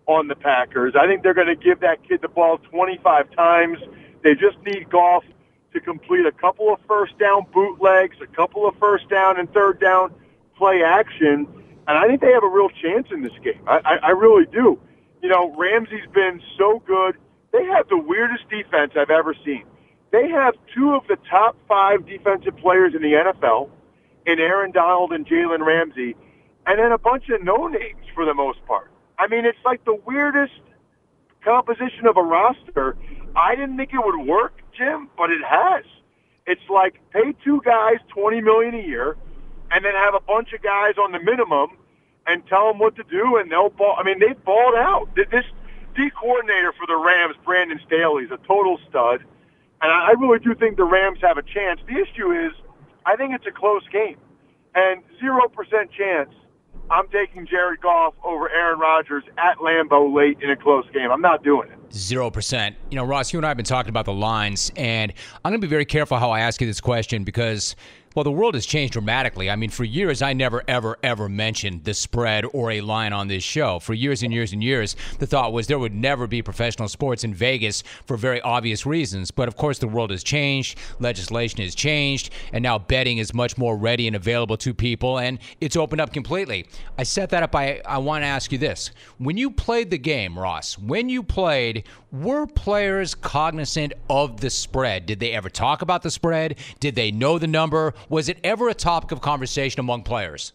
on the Packers. I think they're going to give that kid the ball 25 times. They just need Goff to complete a couple of first down bootlegs, a couple of first down and third down play action, and I think they have a real chance in this game. I really do. You know, Ramsey's been so good. They have the weirdest defense I've ever seen. They have two of the top 5 defensive players in the NFL, in Aaron Donald and Jalen Ramsey, and then a bunch of no-names for the most part. I mean, it's like the weirdest composition of a roster. I didn't think it would work, Jim, but it has. It's like pay 2 guys $20 million a year, and then have a bunch of guys on the minimum and tell them what to do, and they'll ball. I mean, they've balled out. This D coordinator for the Rams, Brandon Staley, is a total stud, and I really do think the Rams have a chance. The issue is, I think it's a close game, and 0% chance I'm taking Jared Goff over Aaron Rodgers at Lambeau late in a close game. I'm not doing it. 0%. You know, Ross, you and I have been talking about the lines, and I'm going to be very careful how I ask you this question because, well, the world has changed dramatically. I mean, for years, I never, ever, ever mentioned the spread or a line on this show. For years and years and years, the thought was there would never be professional sports in Vegas for very obvious reasons. But, of course, the world has changed, legislation has changed, and now betting is much more ready and available to people, and it's opened up completely. I set that up. I want to ask you this. When you played the game, Ross, were players cognizant of the spread? Did they ever talk about the spread? Did they know the number? Was it ever a topic of conversation among players?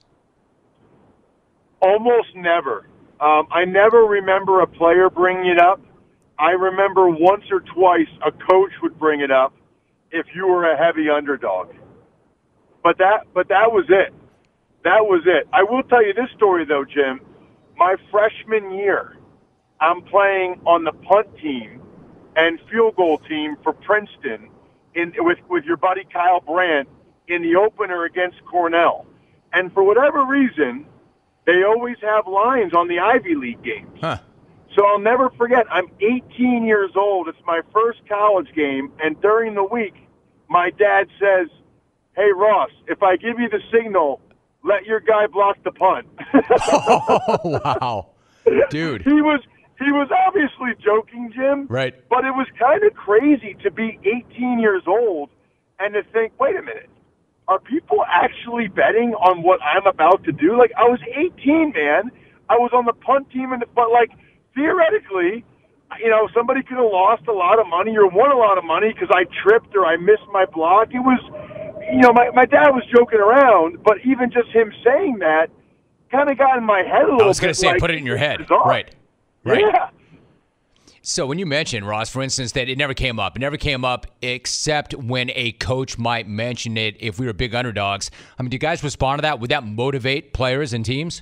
Almost never. I never remember a player bringing it up. I remember once or twice a coach would bring it up if you were a heavy underdog. But that was it. That was it. I will tell you this story, though, Jim. My freshman year, I'm playing on the punt team and field goal team for Princeton with your buddy Kyle Brandt in the opener against Cornell. And for whatever reason, they always have lines on the Ivy League games. Huh. So I'll never forget, I'm 18 years old. It's my first college game. And during the week, my dad says, "Hey, Ross, if I give you the signal, let your guy block the punt." Oh, wow. Dude. He was obviously joking, Jim. Right. But it was kind of crazy to be 18 years old and to think, wait a minute, are people actually betting on what I'm about to do? Like, I was 18, man. I was on the punt team, but, like, theoretically, you know, somebody could have lost a lot of money or won a lot of money because I tripped or I missed my block. It was, you know, my dad was joking around, but even just him saying that kind of got in my head a little bit. I was going to say, like, put it in your head. Bizarre. Right. Yeah. So when you mentioned, Ross, for instance, that it never came up. It never came up except when a coach might mention it if we were big underdogs. I mean, do you guys respond to that? Would that motivate players and teams?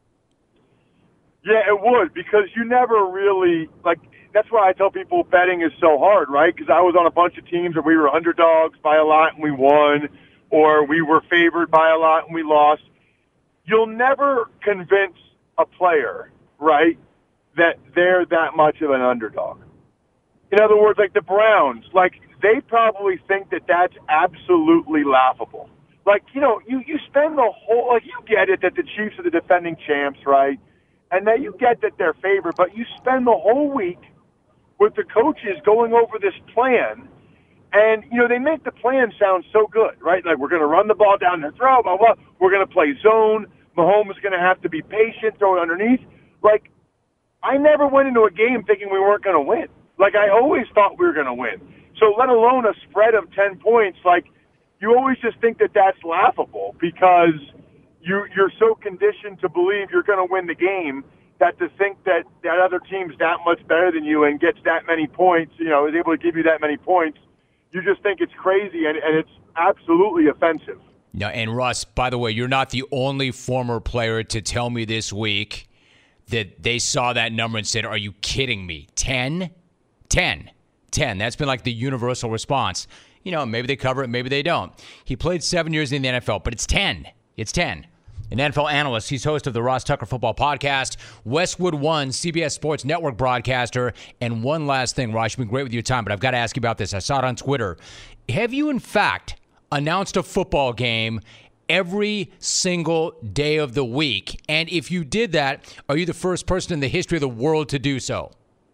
Yeah, it would, because you never really, like, that's why I tell people betting is so hard, right? Because I was on a bunch of teams where we were underdogs by a lot and we won, or we were favored by a lot and we lost. You'll never convince a player, right, that they're that much of an underdog. In other words, like the Browns, like, they probably think that that's absolutely laughable. Like, you know, you spend the whole, like, you get it that the Chiefs are the defending champs, right? And then you get that they're favored, but you spend the whole week with the coaches going over this plan, and, you know, they make the plan sound so good, right? Like, we're going to run the ball down their throat, blah, blah. We're going to play zone. Mahomes is going to have to be patient, throw it underneath. Like, I never went into a game thinking we weren't going to win. Like, I always thought we were going to win. So let alone a spread of 10 points, like, you always just think that that's laughable because you're so conditioned to believe you're going to win the game that to think that that other team's that much better than you and gets that many points, you know, is able to give you that many points, you just think it's crazy, and it's absolutely offensive. No, and Russ, by the way, you're not the only former player to tell me this week that they saw that number and said, "Are you kidding me? 10? 10. 10. That's been like the universal response. You know, maybe they cover it, maybe they don't. He played 7 years in the NFL, but it's 10. It's 10. An NFL analyst, he's host of the Ross Tucker Football Podcast, Westwood One, CBS Sports Network broadcaster. And one last thing, Ross, you've been great with your time, but I've got to ask you about this. I saw it on Twitter. Have you, in fact, announced a football game every single day of the week? And if you did that, are you the first person in the history of the world to do so?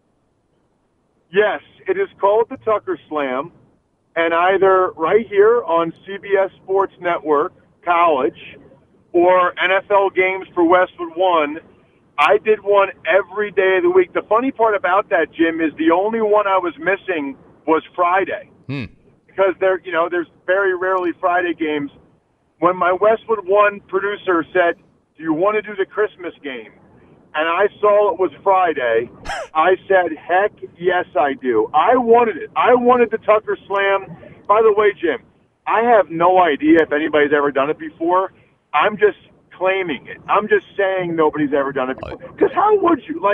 Yes, it is called the Tucker Slam, and either right here on CBS Sports Network, college, or NFL games for Westwood One, I did one every day of the week. The funny part about that, Jim, is the only one I was missing was Friday. Because there's very rarely Friday games. When my Westwood One producer said, "Do you want to do the Christmas game?" and I saw it was Friday, I said, heck yes, I do. I wanted it. I wanted the Tucker Slam. By the way, Jim, I have no idea if anybody's ever done it before. I'm just claiming it. I'm just saying nobody's ever done it before. Because how would you?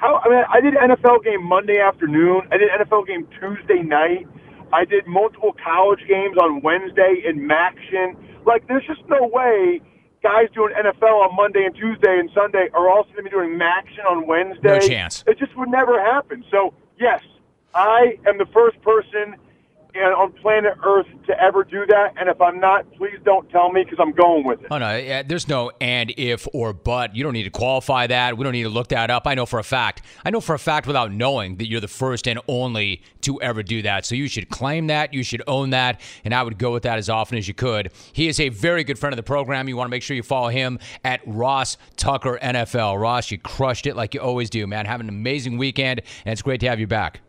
I did an NFL game Monday afternoon. I did an NFL game Tuesday night. I did multiple college games on Wednesday in Maction. There's just no way guys doing NFL on Monday and Tuesday and Sunday are also going to be doing Maction on Wednesday. No chance. It just would never happen. So, yes, I am the first person on planet Earth to ever do that. And if I'm not, please don't tell me because I'm going with it. Oh, no, there's no and, if, or but. You don't need to qualify that. We don't need to look that up. I know for a fact without knowing that you're the first and only to ever do that. So you should claim that. You should own that. And I would go with that as often as you could. He is a very good friend of the program. You want to make sure you follow him at Ross Tucker NFL. Ross, you crushed it like you always do, man. Have an amazing weekend, and it's great to have you back.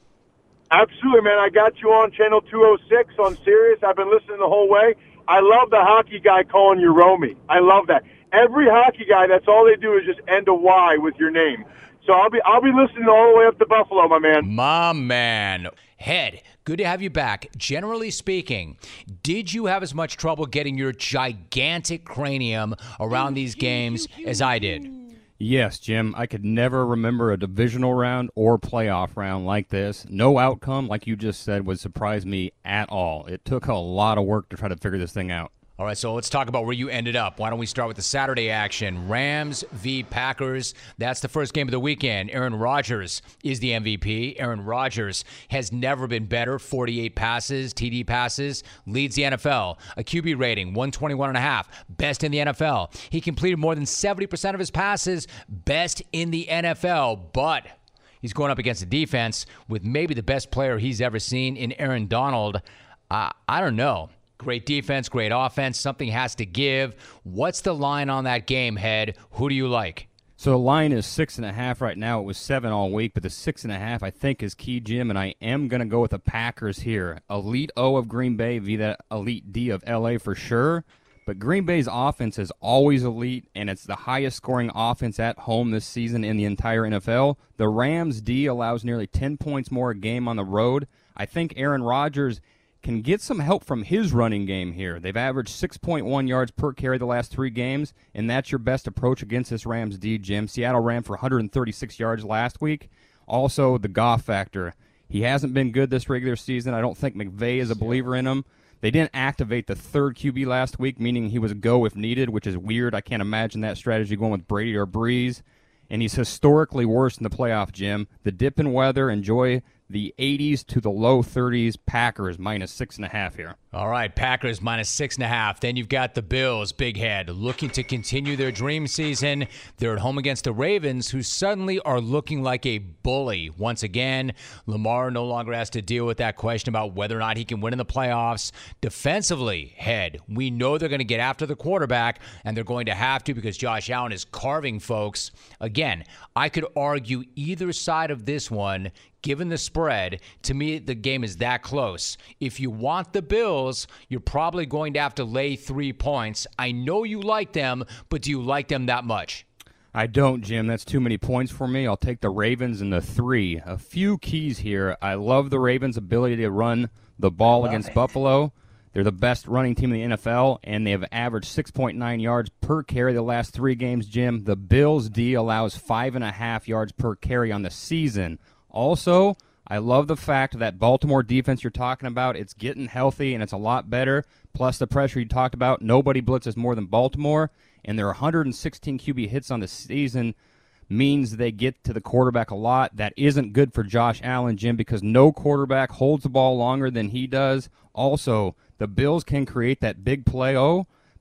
Absolutely, man. I got you on Channel 206 on Sirius. I've been listening the whole way. I love the hockey guy calling you Romy. I love that. Every hockey guy, that's all they do is just end a Y with your name. So I'll be listening all the way up to Buffalo, my man. My man. Head, good to have you back. Generally speaking, did you have as much trouble getting your gigantic cranium around these games as I did? Yes, Jim. I could never remember a divisional round or playoff round like this. No outcome, like you just said, would surprise me at all. It took a lot of work to try to figure this thing out. All right, so let's talk about where you ended up. Why don't we start with the Saturday action? Rams v. Packers. That's the first game of the weekend. Aaron Rodgers is the MVP. Aaron Rodgers has never been better. 48 passes, TD passes, leads the NFL. A QB rating, 121.5, best in the NFL. He completed more than 70% of his passes, best in the NFL. But he's going up against a defense with maybe the best player he's ever seen in Aaron Donald. I don't know. Great defense, great offense. Something has to give. What's the line on that game, Head? Who do you like? So the line is 6.5 right now. It was 7 all week, but the 6.5 I think is key, Jim, and I am going to go with the Packers here. Elite O of Green Bay via that elite D of LA for sure, but Green Bay's offense is always elite, and it's the highest scoring offense at home this season in the entire NFL. The Rams D allows nearly 10 points more a game on the road. I think Aaron Rodgers can get some help from his running game here. They've averaged 6.1 yards per carry the last 3 games, and that's your best approach against this Rams D, Jim. Seattle ran for 136 yards last week. Also, the Goff factor. He hasn't been good this regular season. I don't think McVay is a believer in him. They didn't activate the third QB last week, meaning he was a go if needed, which is weird. I can't imagine that strategy going with Brady or Breeze. And he's historically worse in the playoff, Jim. The dip in weather, enjoy the 80s to the low 30s. Packers minus 6.5 here. All right, Packers minus 6.5. Then you've got the Bills, big head, looking to continue their dream season. They're at home against the Ravens, who suddenly are looking like a bully. Once again, Lamar no longer has to deal with that question about whether or not he can win in the playoffs. Defensively, Head, we know they're going to get after the quarterback, and they're going to have to because Josh Allen is carving folks. Again, I could argue either side of this one. Given the spread, to me, the game is that close. If you want the Bills, you're probably going to have to lay 3 points. I know you like them, but do you like them that much? I don't, Jim. That's too many points for me. I'll take the Ravens and the 3. A few keys here. I love the Ravens' ability to run the ball against Buffalo. They're the best running team in the NFL, and they have averaged 6.9 yards per carry the last 3 games, Jim. The Bills' D allows 5.5 yards per carry on the season. Also, I love the fact that Baltimore defense you're talking about, it's getting healthy and it's a lot better. Plus the pressure you talked about, nobody blitzes more than Baltimore, and their 116 QB hits on the season means they get to the quarterback a lot. That isn't good for Josh Allen, Jim, because no quarterback holds the ball longer than he does. Also, the Bills can create that big play,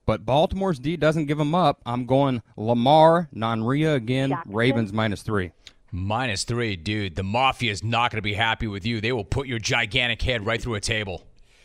but Baltimore's D doesn't give them up. I'm going Lamar, Nanria again, Ravens -3. -3, dude. The Mafia is not going to be happy with you. They will put your gigantic head right through a table.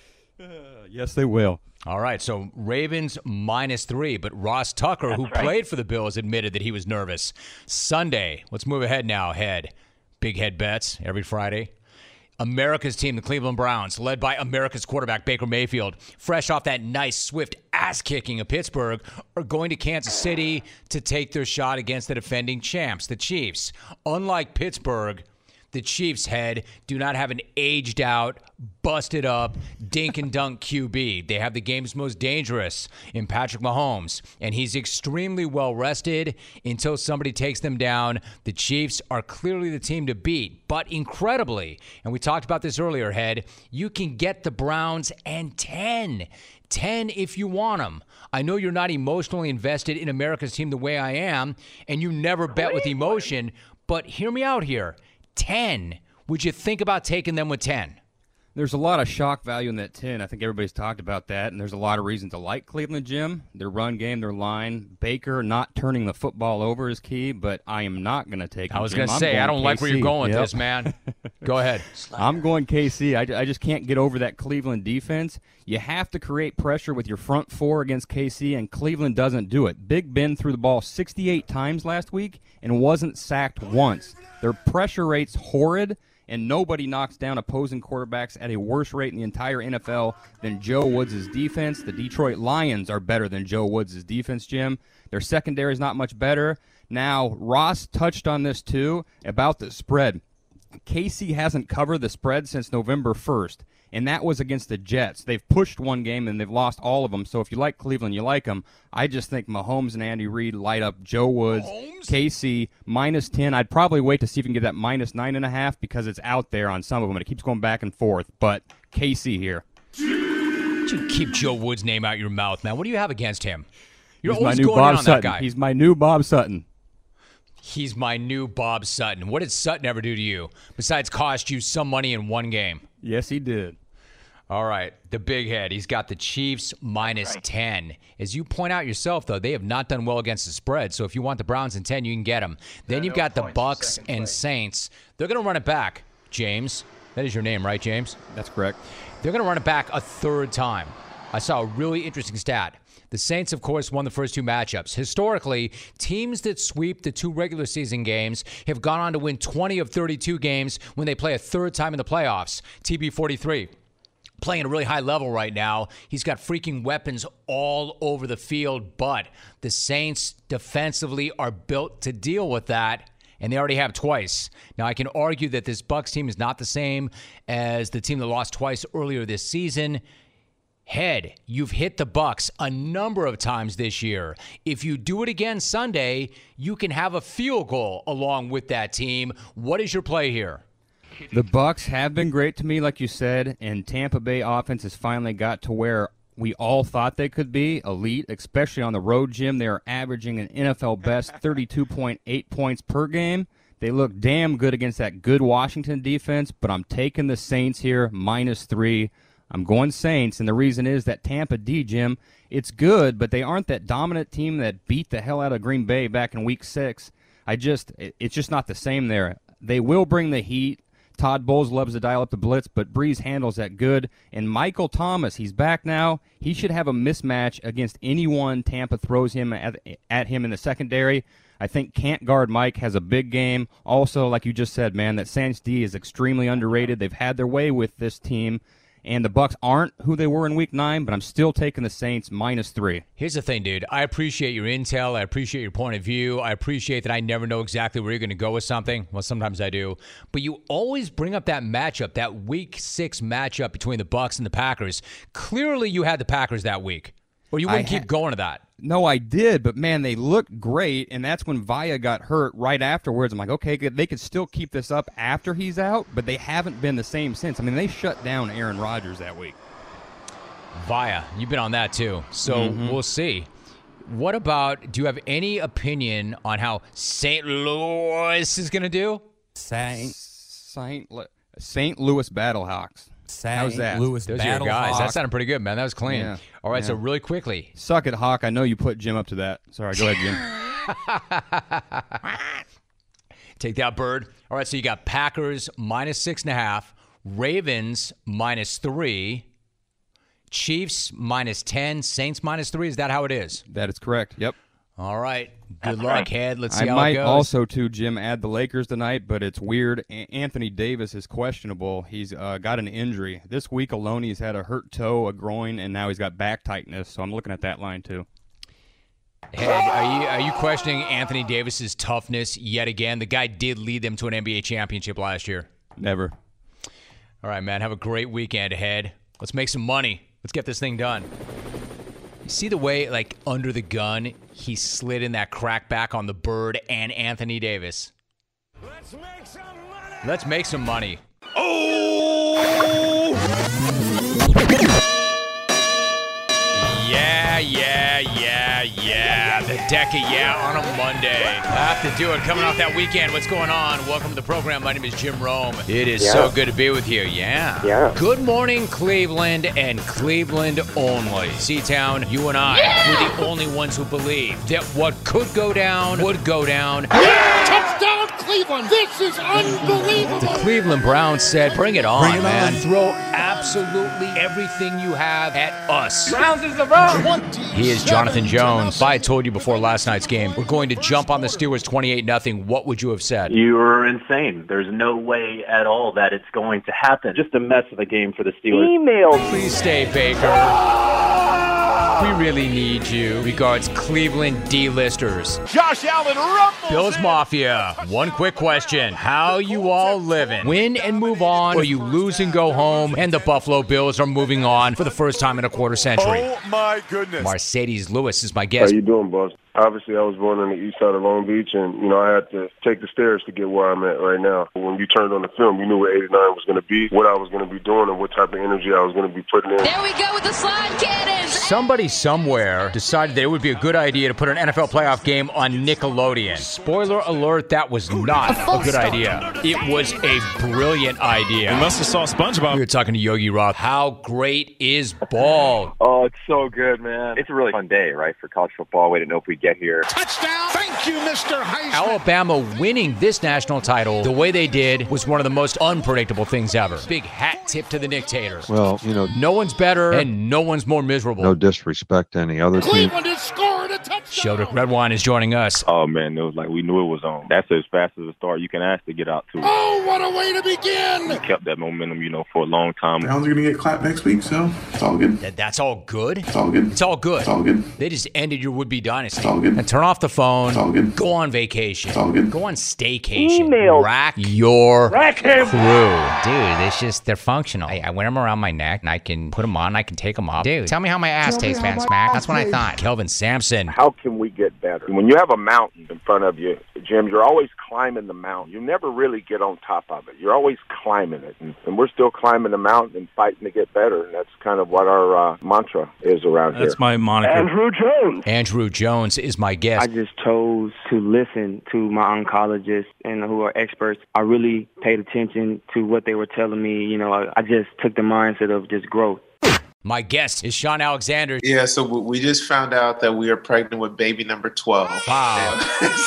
Yes, they will. All right, so Ravens -3, but Ross Tucker, who played for the Bills, admitted that he was nervous. Sunday, let's move ahead now. Big head bets every Friday. America's team, the Cleveland Browns, led by America's quarterback, Baker Mayfield, fresh off that nice, swift ass-kicking of Pittsburgh, are going to Kansas City to take their shot against the defending champs, the Chiefs. Unlike Pittsburgh, the Chiefs do not have an aged-out, busted-up, dink-and-dunk QB. They have the game's most dangerous in Patrick Mahomes, and he's extremely well-rested until somebody takes them down. The Chiefs are clearly the team to beat, but incredibly, and we talked about this earlier, you can get the Browns and 10 if you want them. I know you're not emotionally invested in America's team the way I am, and you never bet with emotion, but hear me out here. 10. Would you think about taking them with 10? There's a lot of shock value in that 10. I think everybody's talked about that, and there's a lot of reason to like Cleveland, Jim. Their run game, their line. Baker not turning the football over is key, but I am not going to take him. I was going to say, I don't like where you're going with this, man. Go ahead. I'm going KC. I just can't get over that Cleveland defense. You have to create pressure with your front four against KC, and Cleveland doesn't do it. Big Ben threw the ball 68 times last week and wasn't sacked once. Their pressure rate's horrid, and nobody knocks down opposing quarterbacks at a worse rate in the entire NFL than Joe Woods' defense. The Detroit Lions are better than Joe Woods' defense, Jim. Their secondary is not much better. Now, Ross touched on this, too, about the spread. KC hasn't covered the spread since November 1st, and that was against the Jets. They've pushed one game, and they've lost all of them, so if you like Cleveland, you like them. I just think Mahomes and Andy Reid light up Joe Woods, KC, -10. I'd probably wait to see if you can get that -9.5 because it's out there on some of them, and it keeps going back and forth, but KC here. You keep Joe Woods' name out your mouth, man. What do you have against him? You're He's my always new going Bob in on Sutton. that guy. He's my new Bob Sutton. He's my new Bob Sutton. What did Sutton ever do to you besides cost you some money in one game? Yes, he did. All right, the big head. He's got the Chiefs -10. As you point out yourself, though, they have not done well against the spread. So if you want the Browns in 10, you can get them. Then you've got the Bucks and Saints. They're going to run it back, James. That is your name, right, James? That's correct. They're going to run it back a third time. I saw a really interesting stat. The Saints, of course, won the first two matchups. Historically, teams that sweep the two regular season games have gone on to win 20 of 32 games when they play a third time in the playoffs. TB43. Playing at a really high level right now. He's got freaking weapons all over the field, but the Saints defensively are built to deal with that, and they already have twice. Now, I can argue that this Bucs team is not the same as the team that lost twice earlier this season. You've hit the Bucs a number of times this year. If you do it again Sunday, you can have a field goal along with that team. What is your play here? The Bucs have been great to me, like you said, and Tampa Bay offense has finally got to where we all thought they could be, elite, especially on the road, Jim. They are averaging an NFL best 32.8 points per game. They look damn good against that good Washington defense, but I'm taking the Saints here, -3. I'm going Saints, and the reason is that Tampa D, Jim, it's good, but they aren't that dominant team that beat the hell out of Green Bay back in Week 6. It's just not the same there. They will bring the heat. Todd Bowles loves to dial up the blitz, but Breeze handles that good. And Michael Thomas, he's back now. He should have a mismatch against anyone Tampa throws him at him in the secondary. I think can't guard Mike has a big game. Also, like you just said, man, that Saints D is extremely underrated. They've had their way with this team. And the Bucs aren't who they were in Week 9, but I'm still taking the Saints -3. Here's the thing, dude. I appreciate your intel. I appreciate your point of view. I appreciate that I never know exactly where you're going to go with something. Well, sometimes I do. But you always bring up that matchup, that Week 6 matchup between the Bucs and the Packers. Clearly you had the Packers that week, or you wouldn't keep going to that. No, I did, but, man, they looked great, and that's when Vaya got hurt right afterwards. I'm like, okay, they could still keep this up after he's out, but they haven't been the same since. I mean, they shut down Aaron Rodgers that week. Vaya, you've been on that too, so we'll see. What about, do you have any opinion on how St. Louis is going to do? St. Louis Battlehawks. How's that? Louis Those are your guys. That sounded pretty good, man. That was clean. Yeah. All right, Yeah. so really quickly. Suck it, Hawk. I know you put Jim up to that. Sorry, go ahead, Jim. Take that, Bird. All right, so you got Packers -6.5, Ravens -3, Chiefs -10, Saints -3. Is that how it is? That is correct. Yep. All right. Good luck, Head. Let's see I how might it goes. also, too, Jim, add the Lakers tonight, but it's weird. Anthony Davis is questionable. He's got an injury. This week alone, he's had a hurt toe, a groin, and now he's got back tightness. So I'm looking at that line, too. Head, are you questioning Anthony Davis's toughness yet again? The guy did lead them to an NBA championship last year. Never. All right, man. Have a great weekend ahead. Let's make some money. Let's get this thing done. You see the way, like, under the gun, he slid in that crackback on the Bird and Anthony Davis. Let's make some money. Let's make some money. Oh! Yeah. The deck of on a Monday. I have to do it. Coming off that weekend. What's going on? Welcome to the program. My name is Jim Rome. It is so good to be with you. Yeah. Good morning, Cleveland, and Cleveland only. C-Town, you and I, we're the only ones who believe that what could go down would go down. Touchdown, Cleveland! This is unbelievable! The Cleveland Browns said, bring it on, man. Throw absolutely everything you have at us. Browns is the Browns! He is Jonathan Jones. If I had told you before last night's game, we're going to jump on the Steelers 28-0, what would you have said? You're insane. There's no way at all that it's going to happen. Just a mess of a game for the Steelers. Please stay, Baker. We really need you. Regards, Cleveland D-listers. Josh Allen rumbles. Bills Mafia. One quick question. How you all living? Win and move on, or you lose and go home, and the Buffalo Bills are moving on for the first time in a quarter century. Oh, my goodness. Mercedes Lewis is my guest. How you doing, boss? Obviously, I was born on the east side of Long Beach, and, I had to take the stairs to get where I'm at right now. When you turned on the film, you knew where 89 was going to be, what I was going to be doing, and what type of energy I was going to be putting in. There we go with the slide cannons. Somebody somewhere decided that it would be a good idea to put an NFL playoff game on Nickelodeon. Spoiler alert, that was not a good idea. It was a brilliant idea. You must have saw SpongeBob. We were talking to Yogi Roth. How great is ball? Oh, it's so good, man. It's a really fun day, right, for college football. We didn't know if we'd get here. Touchdown! Thank you, Mr. Heisman! Alabama winning this national title the way they did was one of the most unpredictable things ever. Big hat tip to the Dictator. Well, no one's better and no one's more miserable. no disrespect to any other team. Cleveland has scored a touchdown! Sheldrick Redwine is joining us. Oh, man, it was like we knew it was on. That's as fast as a start you can ask to get out to. Oh, what a way to begin! We kept that momentum, for a long time. Browns are going to get clapped next week, so it's all good. That's all good? It's all good. It's all good. It's all good. They just ended your would-be dynasty. It's all good. And turn off the phone. It's all good. Go on vacation. It's all good. Go on staycation. Rack your him. crew. Dude, they're functional. I wear them around my neck, and I can put them on, I can take them off. Dude, tell me how my ass tastes, Van Smack. That's what I thought. Kelvin Sampson. How can we get better? When you have a mountain in front of you, Jim, you're always climbing the mountain. You never really get on top of it. You're always climbing it. And we're still climbing the mountain and fighting to get better. And that's kind of what our mantra is around here. That's my moniker. Andrew Jones. Andrew Jones is my guest. I just chose to listen to my oncologists and who are experts. I really paid attention to what they were telling me. I just took the mindset of just growth. My guest is Sean Alexander. Yeah, so we just found out that we are pregnant with baby number 12. Wow.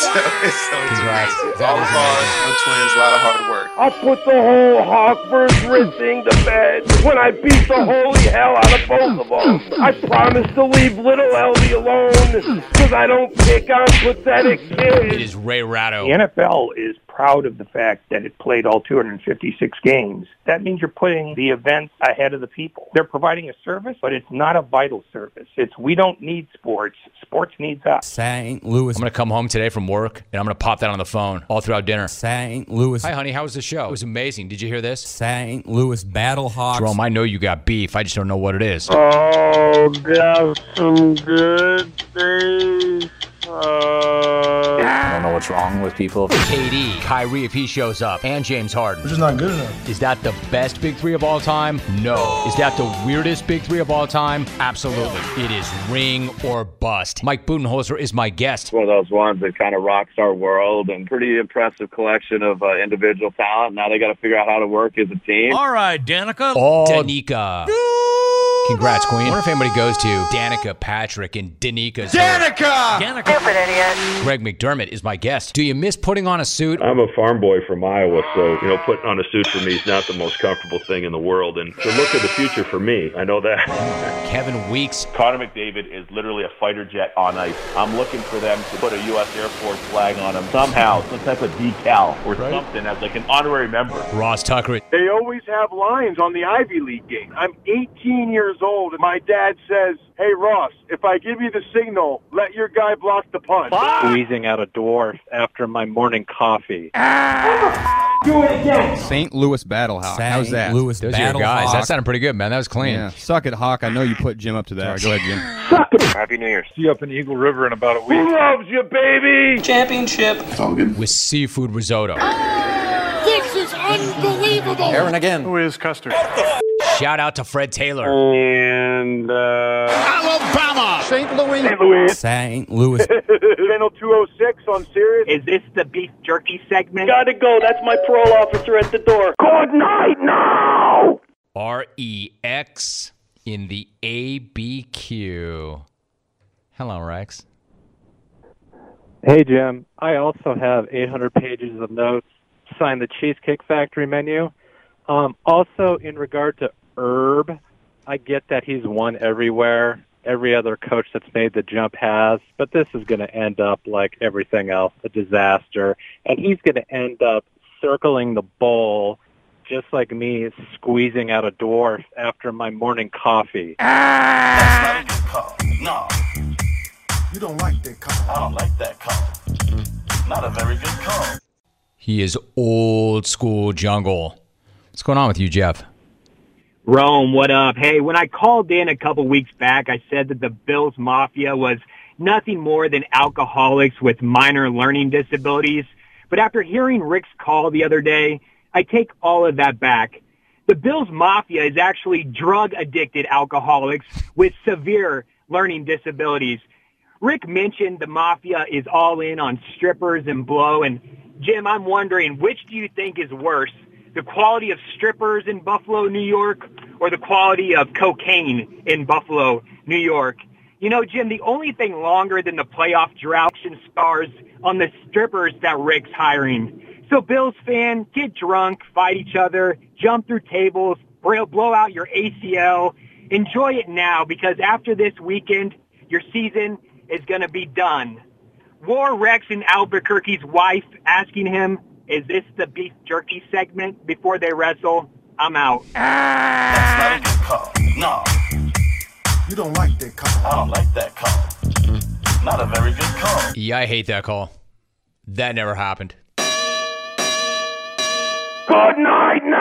Congrats. It's all hard. No twins, a lot of hard work. I'll put the whole Hawkverse rinsing to bed when I beat the holy hell out of both of them. I promise to leave little Ellie alone because I don't pick on pathetic kids. It is Ray Ratto. The NFL is proud of the fact that it played all 256 games. That means you're putting the events ahead of the people. They're providing a service, but it's not a vital service. We don't need sports. Sports needs us. St. Louis. I'm going to come home today from work, and I'm going to pop that on the phone all throughout dinner. St. Louis. Hi, honey. How was the show? It was amazing. Did you hear this? St. Louis Battlehawks. Jerome, I know you got beef. I just don't know what it is. Oh, got some good things. I don't know what's wrong with people. KD, Kyrie if he shows up, and James Harden. Which is not good enough. Is that the best big three of all time? No. Is that the weirdest big three of all time? Absolutely. It is ring or bust. Mike Budenholzer is my guest. One of those ones that kind of rocks our world, and pretty impressive collection of individual talent. Now they got to figure out how to work as a team. All right, Danica. Danica. Congrats, Queen. I wonder if anybody goes to Danica Patrick and Danica's. Danica! Stupid idiot. Greg McDermott is my guest. Do you miss putting on a suit? I'm a farm boy from Iowa, so, putting on a suit for me is not the most comfortable thing in the world. And the look of the future for me, I know that. Kevin Weeks. Connor McDavid is literally a fighter jet on ice. I'm looking for them to put a U.S. Air Force flag on him somehow, some type of decal or something as like an honorary member. Ross Tucker. They always have lines on the Ivy League game. I'm 18 years old, and my dad says, "Hey, Ross, if I give you the signal, let your guy block the punt." Squeezing out a door after my morning coffee. Do it again. St. Louis Battlehawk. How's that? Those are your guys. That sounded pretty good, man. That was clean. Yeah. Suck it, Hawk. I know you put Jim up to that. Go ahead, Jim. Suck it. Happy New Year. See you up in Eagle River in about a week. Who loves you, baby? Championship. It's all good. With seafood risotto. This is unbelievable. Aaron again. Who is Custer? Shout out to Fred Taylor. And Alabama. St. Louis. St. Louis. Channel 206 on Sirius. Is this the beef jerky segment? gotta go. That's my parole officer at the door. Good night now. REX in the ABQ. Hello, Rex. Hey, Jim. I also have 800 pages of notes. Signed the Cheesecake Factory menu. Also, in regard to Herb, I get that he's won everywhere. Every other coach that's made the jump has. But this is going to end up like everything else, a disaster. And he's going to end up circling the bowl just like me squeezing out a dwarf after my morning coffee. That's not a good call. No. You don't like that call. I don't like that call. Not a very good call. He is old school jungle. What's going on with you, Jeff? Rome, what up? Hey, when I called in a couple weeks back, I said that the Bills Mafia was nothing more than alcoholics with minor learning disabilities. But after hearing Rick's call the other day, I take all of that back. The Bills Mafia is actually drug-addicted alcoholics with severe learning disabilities. Rick mentioned the Mafia is all in on strippers and blow. And, Jim, I'm wondering, which do you think is worse? The quality of strippers in Buffalo, New York, or the quality of cocaine in Buffalo, New York? You know, Jim, the only thing longer than the playoff drought stars on the strippers that Rick's hiring. So, Bills fan, get drunk, fight each other, jump through tables, blow out your ACL. Enjoy it now, because after this weekend, your season is going to be done. War Rex in Albuquerque's wife asking him, is this the beef jerky segment before they wrestle? I'm out. That's not a good call. No. You don't like that call. I don't like that call. Not a very good call. Yeah, I hate that call. That never happened. Good night now.